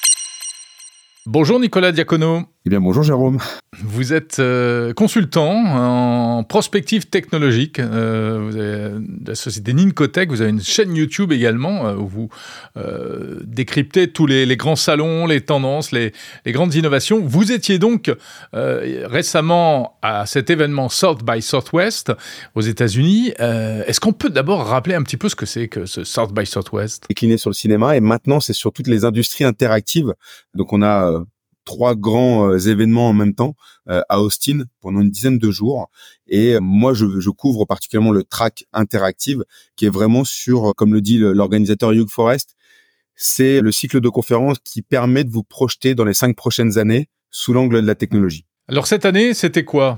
Bonjour Nicolas Diacono. Eh bien, bonjour Jérôme. Vous êtes consultant en prospective technologique. Vous avez la société Nincotech. Vous avez une chaîne YouTube également où vous décryptez tous les grands salons, les tendances, les grandes innovations. Vous étiez donc récemment à cet événement South by Southwest aux États-Unis. Est-ce qu'on peut d'abord rappeler un petit peu ce que c'est que ce South by Southwest ? Décliné sur le cinéma et maintenant c'est sur toutes les industries interactives. Donc on a 3 grands événements en même temps à Austin pendant une dizaine de jours. Et moi, je couvre particulièrement le track interactive qui est vraiment sur, comme le dit l'organisateur Hugh Forrest, c'est le cycle de conférences qui permet de vous projeter dans les 5 prochaines années sous l'angle de la technologie. Alors cette année, c'était quoi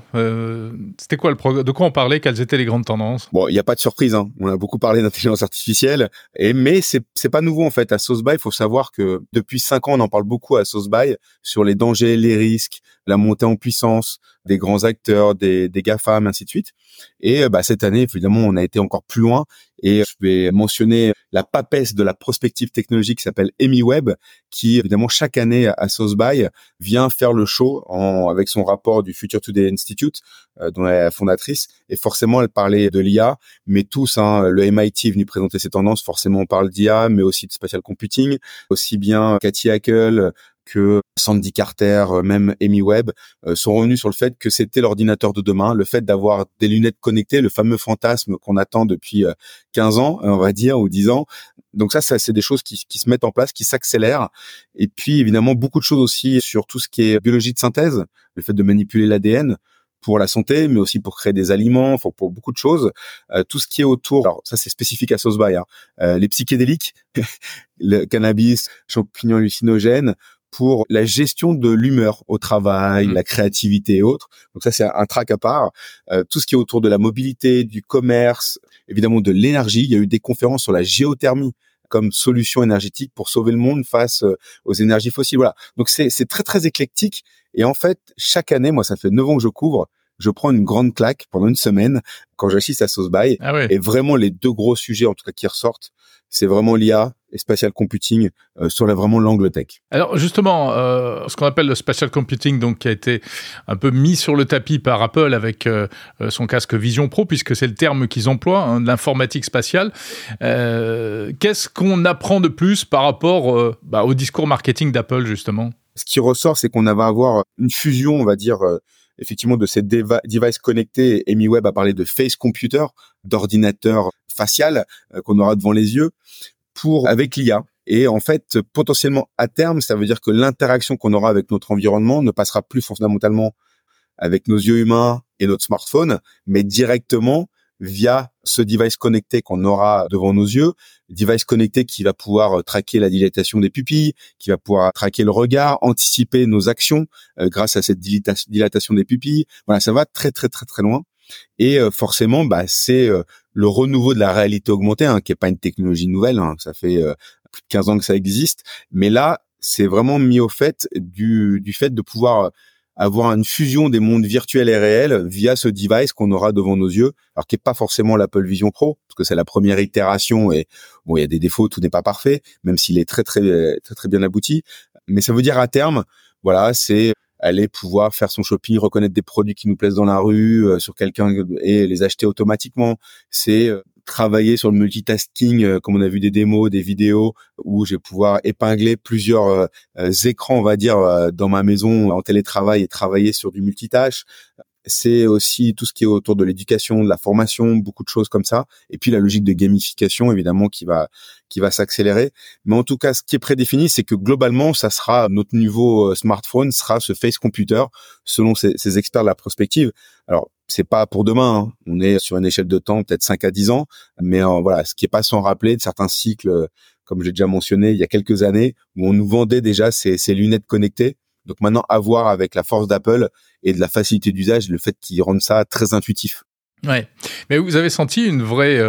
de quoi on parlait? Quelles étaient les grandes tendances? Bon, il n'y a pas de surprise, hein. On a beaucoup parlé d'intelligence artificielle, mais c'est pas nouveau en fait. À South by, il faut savoir que depuis 5 ans, on en parle beaucoup à South by sur les dangers, les risques, la montée en puissance des grands acteurs, des GAFAM, ainsi de suite. Et cette année, évidemment, on a été encore plus loin. Et je vais mentionner la papesse de la prospective technologique qui s'appelle Amy Webb, qui évidemment chaque année à South by vient faire le show avec son rapport du Future Today Institute, dont elle est la fondatrice. Et forcément, elle parlait de l'IA, mais tous, le MIT est venu présenter ses tendances. Forcément, on parle d'IA, mais aussi de spatial computing. Aussi bien Cathy Hackle que Sandy Carter, même Amy Webb, sont revenus sur le fait que c'était l'ordinateur de demain, le fait d'avoir des lunettes connectées, le fameux fantasme qu'on attend depuis 15 ans, on va dire, ou 10 ans. Donc ça c'est des choses qui se mettent en place, qui s'accélèrent. Et puis, évidemment, beaucoup de choses aussi sur tout ce qui est biologie de synthèse, le fait de manipuler l'ADN pour la santé, mais aussi pour créer des aliments, pour beaucoup de choses. Tout ce qui est autour, alors ça c'est spécifique à South by, les psychédéliques, le cannabis, champignons hallucinogènes, pour la gestion de l'humeur au travail, la créativité et autres. Donc ça, c'est un track à part. Tout ce qui est autour de la mobilité, du commerce, évidemment de l'énergie. Il y a eu des conférences sur la géothermie comme solution énergétique pour sauver le monde face aux énergies fossiles. Voilà. Donc c'est très très éclectique. Et en fait, chaque année, moi, ça fait 9 ans que je couvre, je prends une grande claque pendant une semaine quand j'assiste à South by. Ah ouais. Et vraiment, les deux gros sujets, en tout cas, qui ressortent, c'est vraiment l'IA et spatial computing sur vraiment l'angle tech. Alors justement, ce qu'on appelle le spatial computing, donc qui a été un peu mis sur le tapis par Apple avec son casque Vision Pro, puisque c'est le terme qu'ils emploient, hein, de l'informatique spatiale. Qu'est-ce qu'on apprend de plus par rapport au discours marketing d'Apple, justement? Ce qui ressort, c'est qu'on va avoir une fusion, on va dire, effectivement, de ces devices connectés. Amy Webb a parlé de face computer, d'ordinateur facial qu'on aura devant les yeux avec l'IA. Et en fait, potentiellement, à terme, ça veut dire que l'interaction qu'on aura avec notre environnement ne passera plus fondamentalement avec nos yeux humains et notre smartphone, mais directement via ce device connecté qu'on aura devant nos yeux, device connecté qui va pouvoir traquer la dilatation des pupilles, qui va pouvoir traquer le regard, anticiper nos actions grâce à cette dilatation des pupilles. Voilà, ça va très très très très loin. Et forcément, c'est le renouveau de la réalité augmentée, hein, qui est pas une technologie nouvelle, hein, ça fait plus de 15 ans que ça existe, mais là, c'est vraiment mis au fait du fait de pouvoir avoir une fusion des mondes virtuels et réels via ce device qu'on aura devant nos yeux, alors qui est pas forcément l'Apple Vision Pro, parce que c'est la première itération et bon, il y a des défauts, tout n'est pas parfait, même s'il est très très très très bien abouti, mais ça veut dire à terme, voilà, c'est aller pouvoir faire son shopping, reconnaître des produits qui nous plaisent dans la rue, sur quelqu'un et les acheter automatiquement. C'est travailler sur le multitasking, comme on a vu des démos, des vidéos, où je vais pouvoir épingler plusieurs écrans, on va dire, dans ma maison en télétravail et travailler sur du multitâche. C'est aussi tout ce qui est autour de l'éducation, de la formation, beaucoup de choses comme ça. Et puis la logique de gamification, évidemment, qui va s'accélérer. Mais en tout cas, ce qui est prédéfini, c'est que globalement, ça sera notre nouveau smartphone sera ce face computer, selon ces experts de la prospective. Alors, c'est pas pour demain, hein. On est sur une échelle de temps, peut-être 5 à 10 ans. Mais voilà, ce qui est pas sans rappeler de certains cycles, comme j'ai déjà mentionné, il y a quelques années, où on nous vendait déjà ces lunettes connectées. Donc maintenant, à voir avec la force d'Apple et de la facilité d'usage, le fait qu'ils rendent ça très intuitif. Ouais, mais vous avez senti une vraie,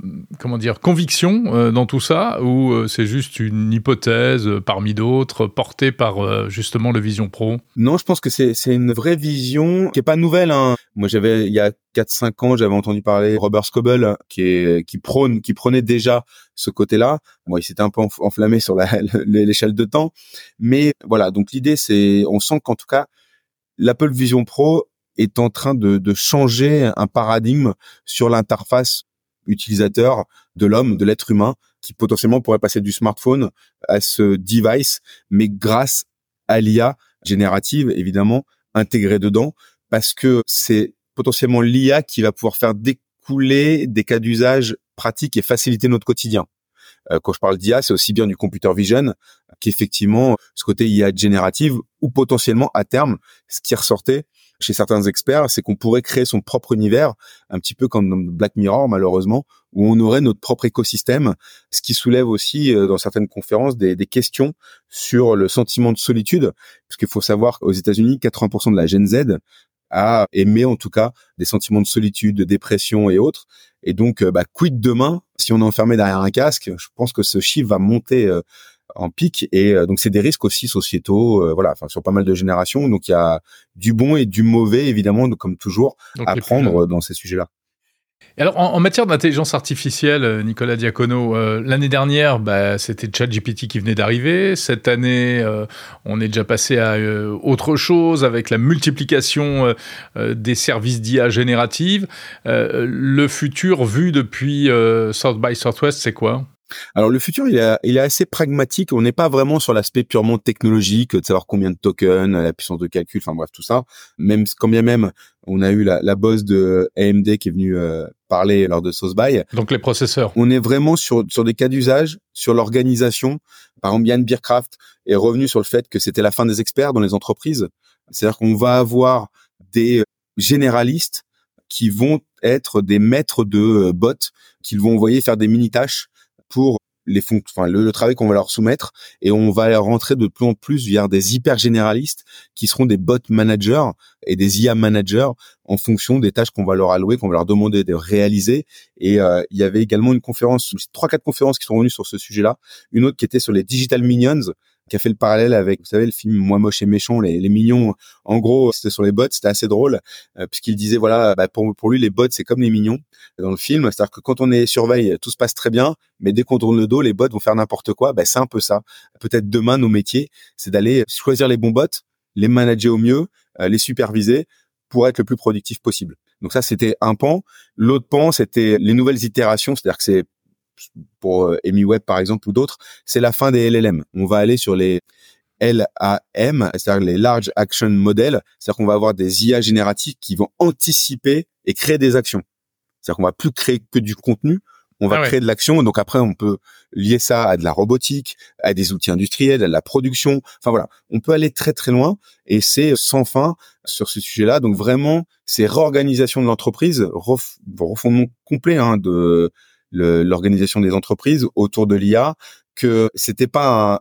conviction dans tout ça, ou c'est juste une hypothèse parmi d'autres portée par justement le Vision Pro? Non, je pense que c'est une vraie vision qui est pas nouvelle, hein. Moi, il y a 4-5 ans, j'avais entendu parler de Robert Scoble, qui prenait déjà ce côté-là. Bon, il s'était un peu enflammé sur l'échelle de temps. Mais voilà, donc l'idée, on sent qu'en tout cas, l'Apple Vision Pro est en train de changer un paradigme sur l'interface utilisateur de l'homme, de l'être humain, qui potentiellement pourrait passer du smartphone à ce device, mais grâce à l'IA générative, évidemment, intégrée dedans, parce que c'est potentiellement l'IA qui va pouvoir faire découler des cas d'usage pratiques et faciliter notre quotidien. Quand je parle d'IA, c'est aussi bien du computer vision qu'effectivement ce côté IA générative, ou potentiellement à terme, ce qui ressortait chez certains experts, c'est qu'on pourrait créer son propre univers, un petit peu comme dans Black Mirror malheureusement, où on aurait notre propre écosystème, ce qui soulève aussi dans certaines conférences des questions sur le sentiment de solitude, parce qu'il faut savoir qu'aux États-Unis, 80% de la Gen Z émet en tout cas des sentiments de solitude, de dépression et autres. Et donc, quid demain si on est enfermé derrière un casque? Je pense que ce chiffre va monter en pic, et donc c'est des risques aussi sociétaux, sur pas mal de générations. Donc il y a du bon et du mauvais, évidemment, comme toujours, donc, à prendre dans ces sujets-là. Et alors, en matière d'intelligence artificielle, Nicolas Diacono, l'année dernière, c'était ChatGPT qui venait d'arriver. Cette année, on est déjà passé à autre chose avec la multiplication des services d'IA générative. Le futur vu depuis South by Southwest, c'est quoi? Alors le futur, il est assez pragmatique. On n'est pas vraiment sur l'aspect purement technologique, de savoir combien de tokens, la puissance de calcul, enfin bref, tout ça. Même quand bien même, on a eu la boss de AMD qui est venue parler lors de South by. Donc les processeurs. On est vraiment sur des cas d'usage, sur l'organisation. Par exemple, Yann Bierkraft est revenu sur le fait que c'était la fin des experts dans les entreprises. C'est-à-dire qu'on va avoir des généralistes qui vont être des maîtres de bots, qu'ils vont envoyer faire des mini-tâches pour le travail qu'on va leur soumettre, et on va rentrer de plus en plus vers des hyper généralistes qui seront des bot managers et des IA managers en fonction des tâches qu'on va leur allouer, qu'on va leur demander de réaliser. Et il y avait également une conférence, 3-4 conférences qui sont venues sur ce sujet-là. Une autre qui était sur les Digital Minions, qui a fait le parallèle avec, vous savez, le film Moi moche et méchant, les mignons. En gros, c'était sur les bots, c'était assez drôle, puisqu'il disait, voilà, pour lui, les bots, c'est comme les mignons dans le film. C'est-à-dire que quand on les surveille, tout se passe très bien, mais dès qu'on tourne le dos, les bots vont faire n'importe quoi. C'est un peu ça. Peut-être demain, nos métiers, c'est d'aller choisir les bons bots, les manager au mieux, les superviser pour être le plus productif possible. Donc ça, c'était un pan. L'autre pan, c'était les nouvelles itérations, c'est-à-dire que c'est, pour AmiWeb par exemple ou d'autres, c'est la fin des LLM. On va aller sur les LAM, c'est-à-dire les Large Action Models, c'est-à-dire qu'on va avoir des IA génératives qui vont anticiper et créer des actions. C'est-à-dire qu'on va plus créer que du contenu, on va créer de l'action. Donc après, on peut lier ça à de la robotique, à des outils industriels, à de la production. Enfin voilà, on peut aller très très loin et c'est sans fin sur ce sujet-là. Donc vraiment, c'est réorganisation de l'entreprise, refondement complet de l'organisation des entreprises autour de l'IA, que c'était pas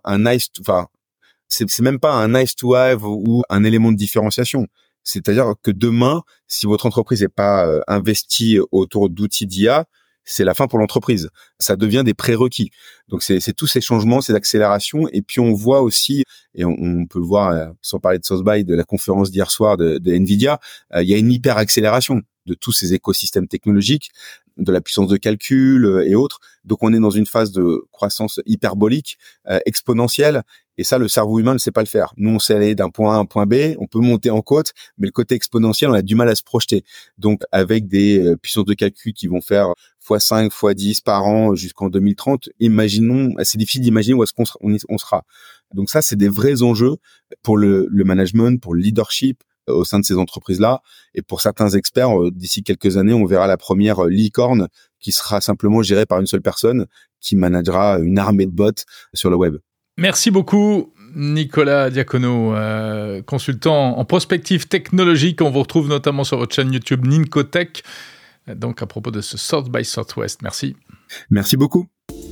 c'est même pas un nice to have ou un élément de différenciation. C'est-à-dire que demain, si votre entreprise n'est pas investie autour d'outils d'IA, c'est la fin pour l'entreprise. Ça devient des prérequis. Donc c'est tous ces changements, ces accélérations. Et puis on voit aussi, et on peut le voir sans parler de South by, de la conférence d'hier soir de Nvidia, il y a une hyper accélération de tous ces écosystèmes technologiques, de la puissance de calcul et autres. Donc on est dans une phase de croissance hyperbolique, exponentielle. Et ça, le cerveau humain ne sait pas le faire. Nous, on sait aller d'un point A à un point B, on peut monter en côte, mais le côté exponentiel, on a du mal à se projeter. Donc, avec des puissances de calcul qui vont faire x5, x10 par an jusqu'en 2030, c'est difficile d'imaginer où est-ce qu'on sera. Donc ça, c'est des vrais enjeux pour le management, pour le leadership au sein de ces entreprises-là. Et pour certains experts, d'ici quelques années, on verra la première licorne qui sera simplement gérée par une seule personne qui managera une armée de bots sur le web. Merci beaucoup, Nicolas Diacono, consultant en prospective technologique. On vous retrouve notamment sur votre chaîne YouTube Nincotech. Donc, à propos de ce South by Southwest. Merci. Merci beaucoup.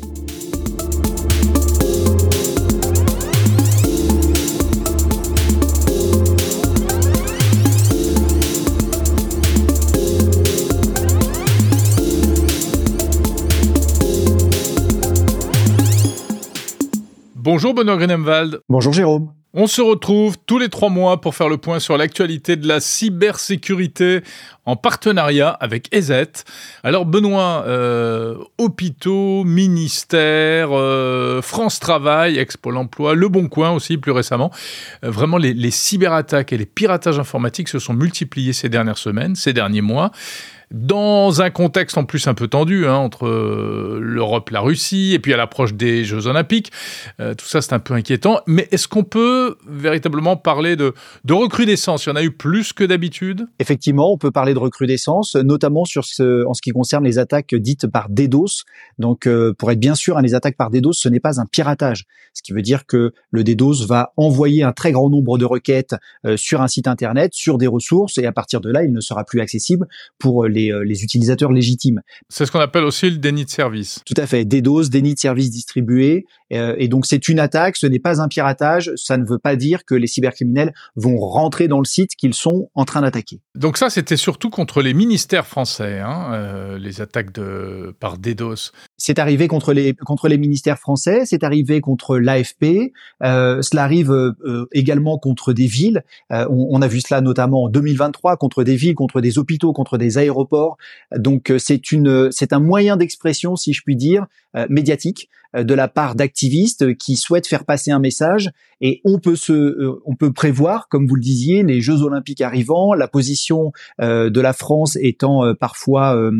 Bonjour Benoît Grunemwald. Bonjour Jérôme. On se retrouve tous les 3 mois pour faire le point sur l'actualité de la cybersécurité en partenariat avec EZ. Alors Benoît, hôpitaux, ministères, France Travail, Ex-Pôle Emploi, Le Bon Coin aussi plus récemment. Vraiment les cyberattaques et les piratages informatiques se sont multipliés ces dernières semaines, ces derniers mois. Dans un contexte en plus un peu tendu entre l'Europe et la Russie, et puis à l'approche des Jeux Olympiques, tout ça c'est un peu inquiétant. Mais est-ce qu'on peut véritablement parler de recrudescence? Il y en a eu plus que d'habitude? Effectivement, on peut parler de recrudescence, notamment en ce qui concerne les attaques dites par DDoS. Donc, pour être bien sûr, les attaques par DDoS, ce n'est pas un piratage. Ce qui veut dire que le DDoS va envoyer un très grand nombre de requêtes sur un site internet, sur des ressources, et à partir de là, il ne sera plus accessible pour les utilisateurs légitimes. C'est ce qu'on appelle aussi le déni de service. Tout à fait, DDoS, déni de service distribué, et donc c'est une attaque, ce n'est pas un piratage, ça ne veut pas dire que les cybercriminels vont rentrer dans le site qu'ils sont en train d'attaquer. Donc ça, c'était surtout contre les ministères français, les attaques par DDoS. C'est arrivé contre les ministères français, c'est arrivé contre l'AFP, cela arrive également contre des villes, on a vu cela notamment en 2023, contre des villes, contre des hôpitaux, contre des aéroports. Donc c'est un moyen d'expression, si je puis dire, médiatique de la part d'activistes qui souhaitent faire passer un message, et on peut prévoir, comme vous le disiez, les Jeux Olympiques arrivant, la position de la France étant parfois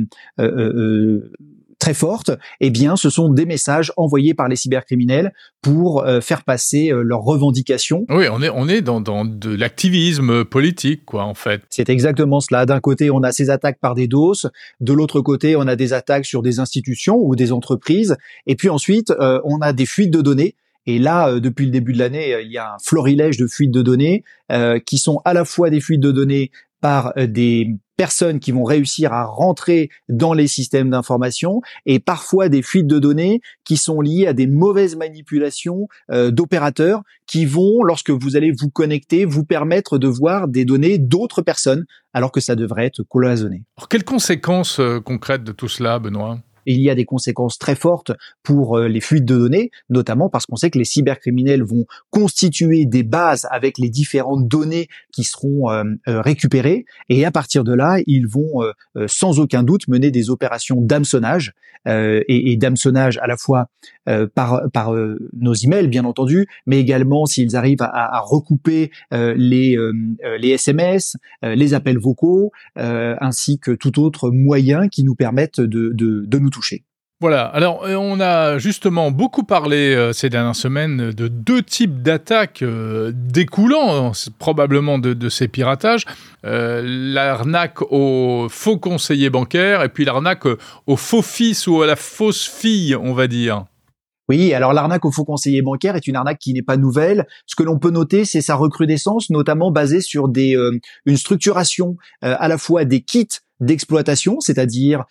très forte, eh bien, ce sont des messages envoyés par les cybercriminels pour faire passer leurs revendications. Oui, on est dans de l'activisme politique, quoi, en fait. C'est exactement cela. D'un côté, on a ces attaques par des DDoS. De l'autre côté, on a des attaques sur des institutions ou des entreprises. Et puis ensuite, on a des fuites de données. Et là, depuis le début de l'année, il y a un florilège de fuites de données qui sont à la fois des fuites de données par des personnes qui vont réussir à rentrer dans les systèmes d'information et parfois des fuites de données qui sont liées à des mauvaises manipulations d'opérateurs qui vont, lorsque vous allez vous connecter, vous permettre de voir des données d'autres personnes alors que ça devrait être cloisonné. Alors, quelles conséquences concrètes de tout cela, Benoît ? Il y a des conséquences très fortes pour les fuites de données, notamment parce qu'on sait que les cybercriminels vont constituer des bases avec les différentes données qui seront récupérées, et à partir de là, ils vont sans aucun doute mener des opérations d'hameçonnage, et d'hameçonnage à la fois par nos emails, bien entendu, mais également s'ils arrivent à recouper les SMS, les appels vocaux, ainsi que tout autre moyen qui nous permettent de nous toucher. Voilà, alors on a justement beaucoup parlé ces dernières semaines de deux types d'attaques découlant probablement de ces piratages. L'arnaque au faux conseiller bancaire et puis l'arnaque au faux fils ou à la fausse fille, on va dire. Oui, alors l'arnaque au faux conseiller bancaire est une arnaque qui n'est pas nouvelle. Ce que l'on peut noter, c'est sa recrudescence, notamment basée sur une structuration à la fois des kits d'exploitation, c'est-à-dire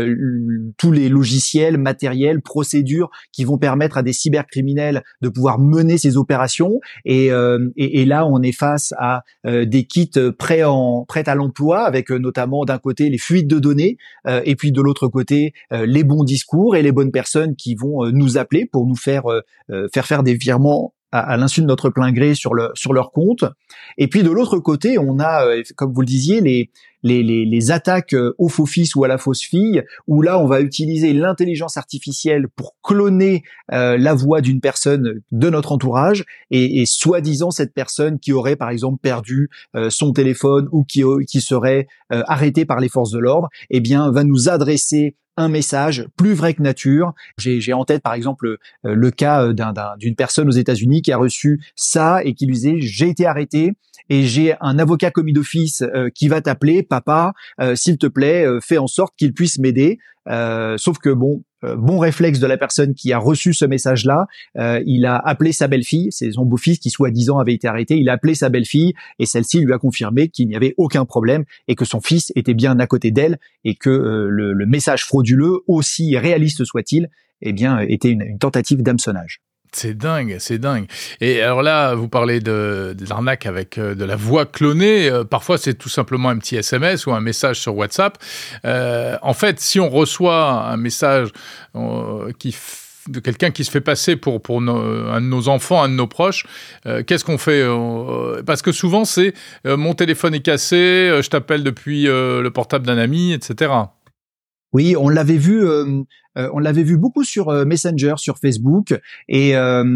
tous les logiciels, matériels, procédures qui vont permettre à des cybercriminels de pouvoir mener ces opérations. Et là, on est face à des kits prêts à l'emploi, avec notamment d'un côté les fuites de données, et puis de l'autre côté les bons discours et les bonnes personnes qui vont nous appeler pour nous faire des virements à l'insu de notre plein gré sur leur compte. Et puis de l'autre côté, on a, comme vous le disiez, les attaques au faux fils ou à la fausse fille, où là on va utiliser l'intelligence artificielle pour cloner la voix d'une personne de notre entourage, et soi-disant cette personne qui aurait par exemple perdu son téléphone ou qui serait arrêtée par les forces de l'ordre, eh bien va nous adresser un message plus vrai que nature. J'ai en tête par exemple le cas d'une personne aux États-Unis qui a reçu ça et qui lui disait: j'ai été arrêté et j'ai un avocat commis d'office qui va t'appeler, papa, s'il te plaît, fais en sorte qu'il puisse m'aider. Sauf que bon réflexe de la personne qui a reçu ce message-là, il a appelé sa belle-fille, c'est son beau-fils qui soi-disant avait été arrêté, il a appelé sa belle-fille et celle-ci lui a confirmé qu'il n'y avait aucun problème et que son fils était bien à côté d'elle, et que le message frauduleux, aussi réaliste soit-il, eh bien était une tentative d'hameçonnage. C'est dingue, c'est dingue. Et alors là, vous parlez de l'arnaque avec de la voix clonée. Parfois, c'est tout simplement un petit SMS ou un message sur WhatsApp. En fait, si on reçoit un message de quelqu'un qui se fait passer pour un de nos enfants, un de nos proches, qu'est-ce qu'on fait ? Parce que souvent, c'est mon téléphone est cassé, je t'appelle depuis le portable d'un ami, etc. Oui, on l'avait vu beaucoup sur Messenger, sur Facebook, et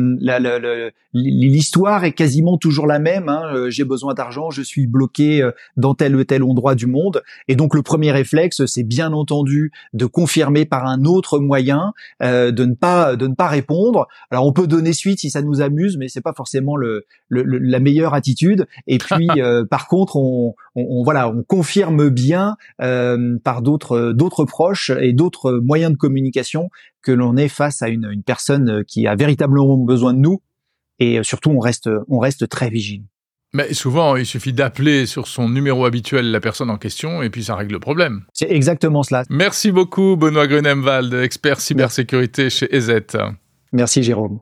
l'histoire est quasiment toujours la même. J'ai besoin d'argent, je suis bloqué dans tel ou tel endroit du monde, et donc le premier réflexe, c'est bien entendu de confirmer par un autre moyen, de ne pas répondre. Alors on peut donner suite si ça nous amuse, mais c'est pas forcément la meilleure attitude. Et puis par contre, on confirme bien par d'autres proches et d'autres moyens de communication que l'on est face à une personne qui a véritablement besoin de nous, et surtout on reste très vigilant. Mais souvent, il suffit d'appeler sur son numéro habituel la personne en question et puis ça règle le problème. C'est exactement cela. Merci beaucoup Benoît Grunemwald, expert cybersécurité chez EZ. Merci Jérôme.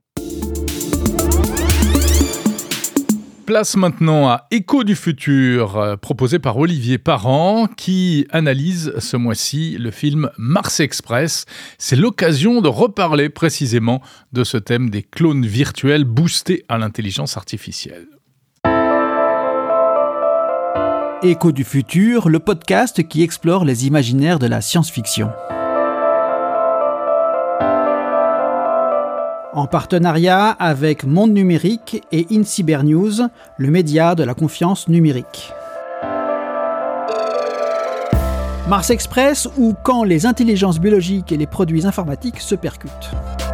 Place maintenant à Écho du futur, proposé par Olivier Parent, qui analyse ce mois-ci le film Mars Express. C'est l'occasion de reparler précisément de ce thème des clones virtuels boostés à l'intelligence artificielle. Écho du futur, le podcast qui explore les imaginaires de la science-fiction. En partenariat avec Monde Numérique et InCyberNews, le média de la confiance numérique. Mars Express, ou quand les intelligences biologiques et les produits informatiques se percutent.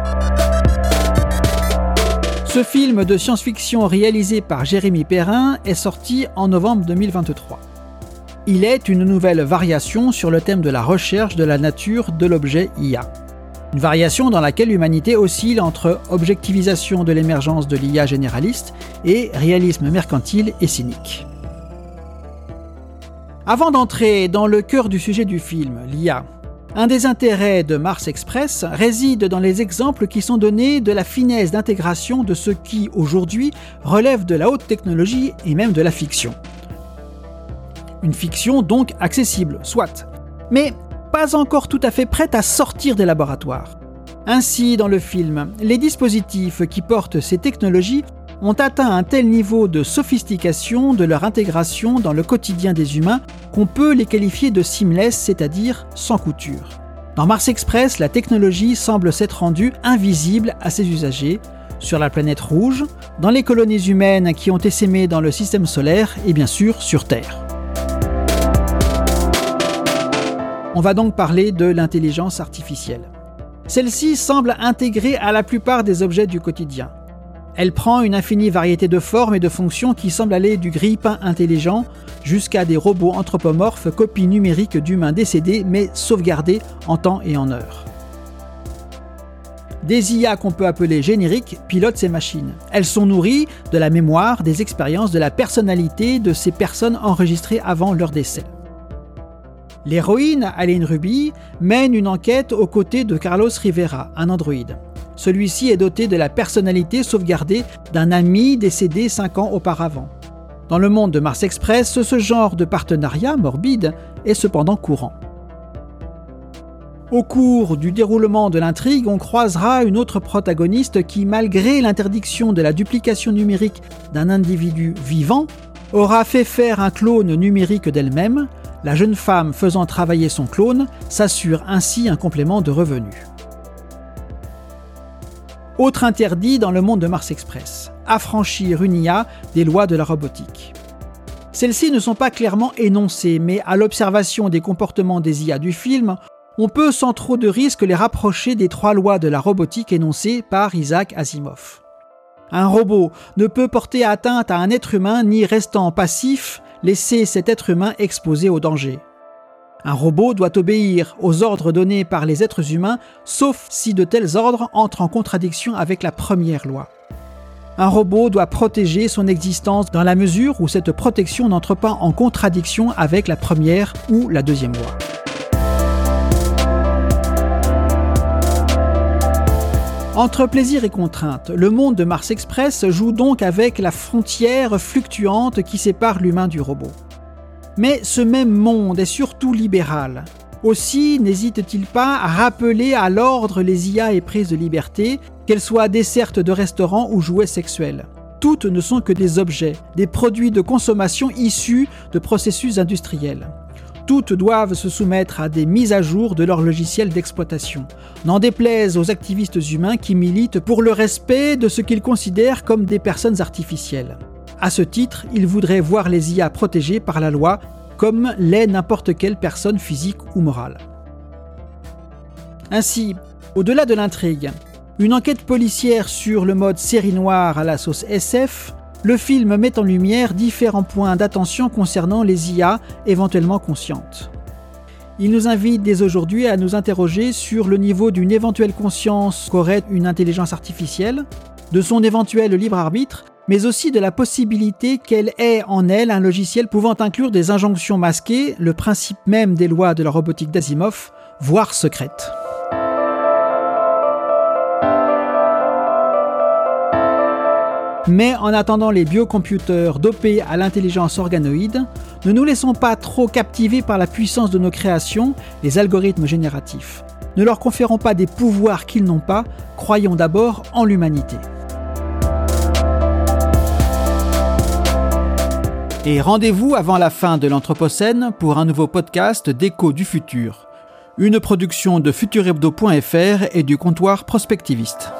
Ce film de science-fiction réalisé par Jérémy Perrin est sorti en novembre 2023. Il est une nouvelle variation sur le thème de la recherche de la nature de l'objet IA. Une variation dans laquelle l'humanité oscille entre objectivisation de l'émergence de l'IA généraliste et réalisme mercantile et cynique. Avant d'entrer dans le cœur du sujet du film, l'IA, un des intérêts de Mars Express réside dans les exemples qui sont donnés de la finesse d'intégration de ce qui, aujourd'hui, relève de la haute technologie et même de la fiction. Une fiction donc accessible, soit, mais pas encore tout à fait prête à sortir des laboratoires. Ainsi, dans le film, les dispositifs qui portent ces technologies ont atteint un tel niveau de sophistication de leur intégration dans le quotidien des humains qu'on peut les qualifier de seamless, c'est-à-dire sans couture. Dans Mars Express, la technologie semble s'être rendue invisible à ses usagers, sur la planète rouge, dans les colonies humaines qui ont essaimé dans le système solaire et bien sûr sur Terre. On va donc parler de l'intelligence artificielle. Celle-ci semble intégrée à la plupart des objets du quotidien. Elle prend une infinie variété de formes et de fonctions qui semblent aller du grille-pain intelligent jusqu'à des robots anthropomorphes, copies numériques d'humains décédés mais sauvegardés en temps et en heure. Des IA qu'on peut appeler génériques pilotent ces machines. Elles sont nourries de la mémoire, des expériences, de la personnalité de ces personnes enregistrées avant leur décès. L'héroïne, Aline Ruby, mène une enquête aux côtés de Carlos Rivera, un androïde. Celui-ci est doté de la personnalité sauvegardée d'un ami décédé 5 ans auparavant. Dans le monde de Mars Express, ce genre de partenariat morbide est cependant courant. Au cours du déroulement de l'intrigue, on croisera une autre protagoniste qui, malgré l'interdiction de la duplication numérique d'un individu vivant, aura fait faire un clone numérique d'elle-même. La jeune femme faisant travailler son clone s'assure ainsi un complément de revenus. Autre interdit dans le monde de Mars Express, affranchir une IA des lois de la robotique. Celles-ci ne sont pas clairement énoncées, mais à l'observation des comportements des IA du film, on peut sans trop de risque les rapprocher des 3 lois de la robotique énoncées par Isaac Asimov. Un robot ne peut porter atteinte à un être humain ni restant passif, laisser cet être humain exposé au danger. Un robot doit obéir aux ordres donnés par les êtres humains, sauf si de tels ordres entrent en contradiction avec la première loi. Un robot doit protéger son existence dans la mesure où cette protection n'entre pas en contradiction avec la première ou la deuxième loi. Entre plaisir et contrainte, le monde de Mars Express joue donc avec la frontière fluctuante qui sépare l'humain du robot. Mais ce même monde est surtout libéral. Aussi n'hésite-t-il pas à rappeler à l'ordre les IA éprises de liberté, qu'elles soient dessertes de restaurants ou jouets sexuels. Toutes ne sont que des objets, des produits de consommation issus de processus industriels. Toutes doivent se soumettre à des mises à jour de leur logiciel d'exploitation. N'en déplaise aux activistes humains qui militent pour le respect de ce qu'ils considèrent comme des personnes artificielles. À ce titre, ils voudraient voir les IA protégées par la loi, comme l'est n'importe quelle personne physique ou morale. Ainsi, au-delà de l'intrigue, une enquête policière sur le mode série noire à la sauce SF, le film met en lumière différents points d'attention concernant les IA éventuellement conscientes. Il nous invite dès aujourd'hui à nous interroger sur le niveau d'une éventuelle conscience qu'aurait une intelligence artificielle, de son éventuel libre arbitre, mais aussi de la possibilité qu'elle ait en elle un logiciel pouvant inclure des injonctions masquées, le principe même des lois de la robotique d'Asimov, voire secrètes. Mais en attendant les biocomputers dopés à l'intelligence organoïde, ne nous laissons pas trop captiver par la puissance de nos créations, les algorithmes génératifs. Ne leur conférons pas des pouvoirs qu'ils n'ont pas, croyons d'abord en l'humanité. Et rendez-vous avant la fin de l'Anthropocène pour un nouveau podcast d'Écho du futur. Une production de futurhebdo.fr et du comptoir prospectiviste.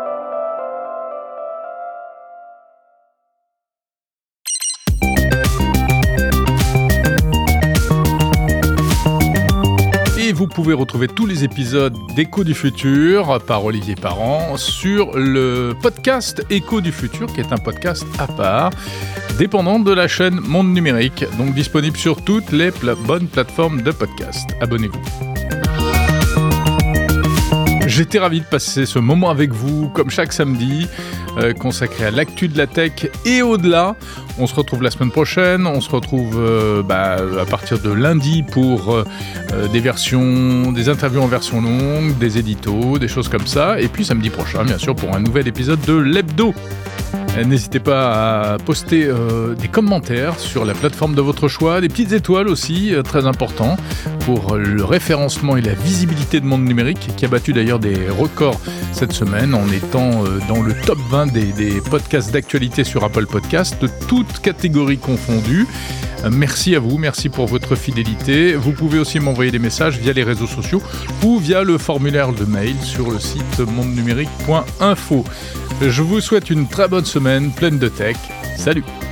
Vous pouvez retrouver tous les épisodes d'Écho du futur par Olivier Parent sur le podcast Écho du futur, qui est un podcast à part, dépendant de la chaîne Monde Numérique, donc disponible sur toutes les bonnes plateformes de podcast. Abonnez-vous. J'étais ravi de passer ce moment avec vous, comme chaque samedi, consacré à l'actu de la tech et au-delà. On se retrouve la semaine prochaine, on se retrouve à partir de lundi pour des interviews en version longue, des éditos, des choses comme ça. Et puis samedi prochain, bien sûr, pour un nouvel épisode de l'Hebdo. N'hésitez pas à poster des commentaires sur la plateforme de votre choix, des petites étoiles aussi, très important, pour le référencement et la visibilité de Monde Numérique, qui a battu d'ailleurs des records cette semaine en étant dans le top 20 des podcasts d'actualité sur Apple Podcasts, de toutes catégories confondues. Merci à vous, merci pour votre fidélité. Vous pouvez aussi m'envoyer des messages via les réseaux sociaux ou via le formulaire de mail sur le site mondenumérique.info. Je vous souhaite une très bonne semaine pleine de tech. Salut!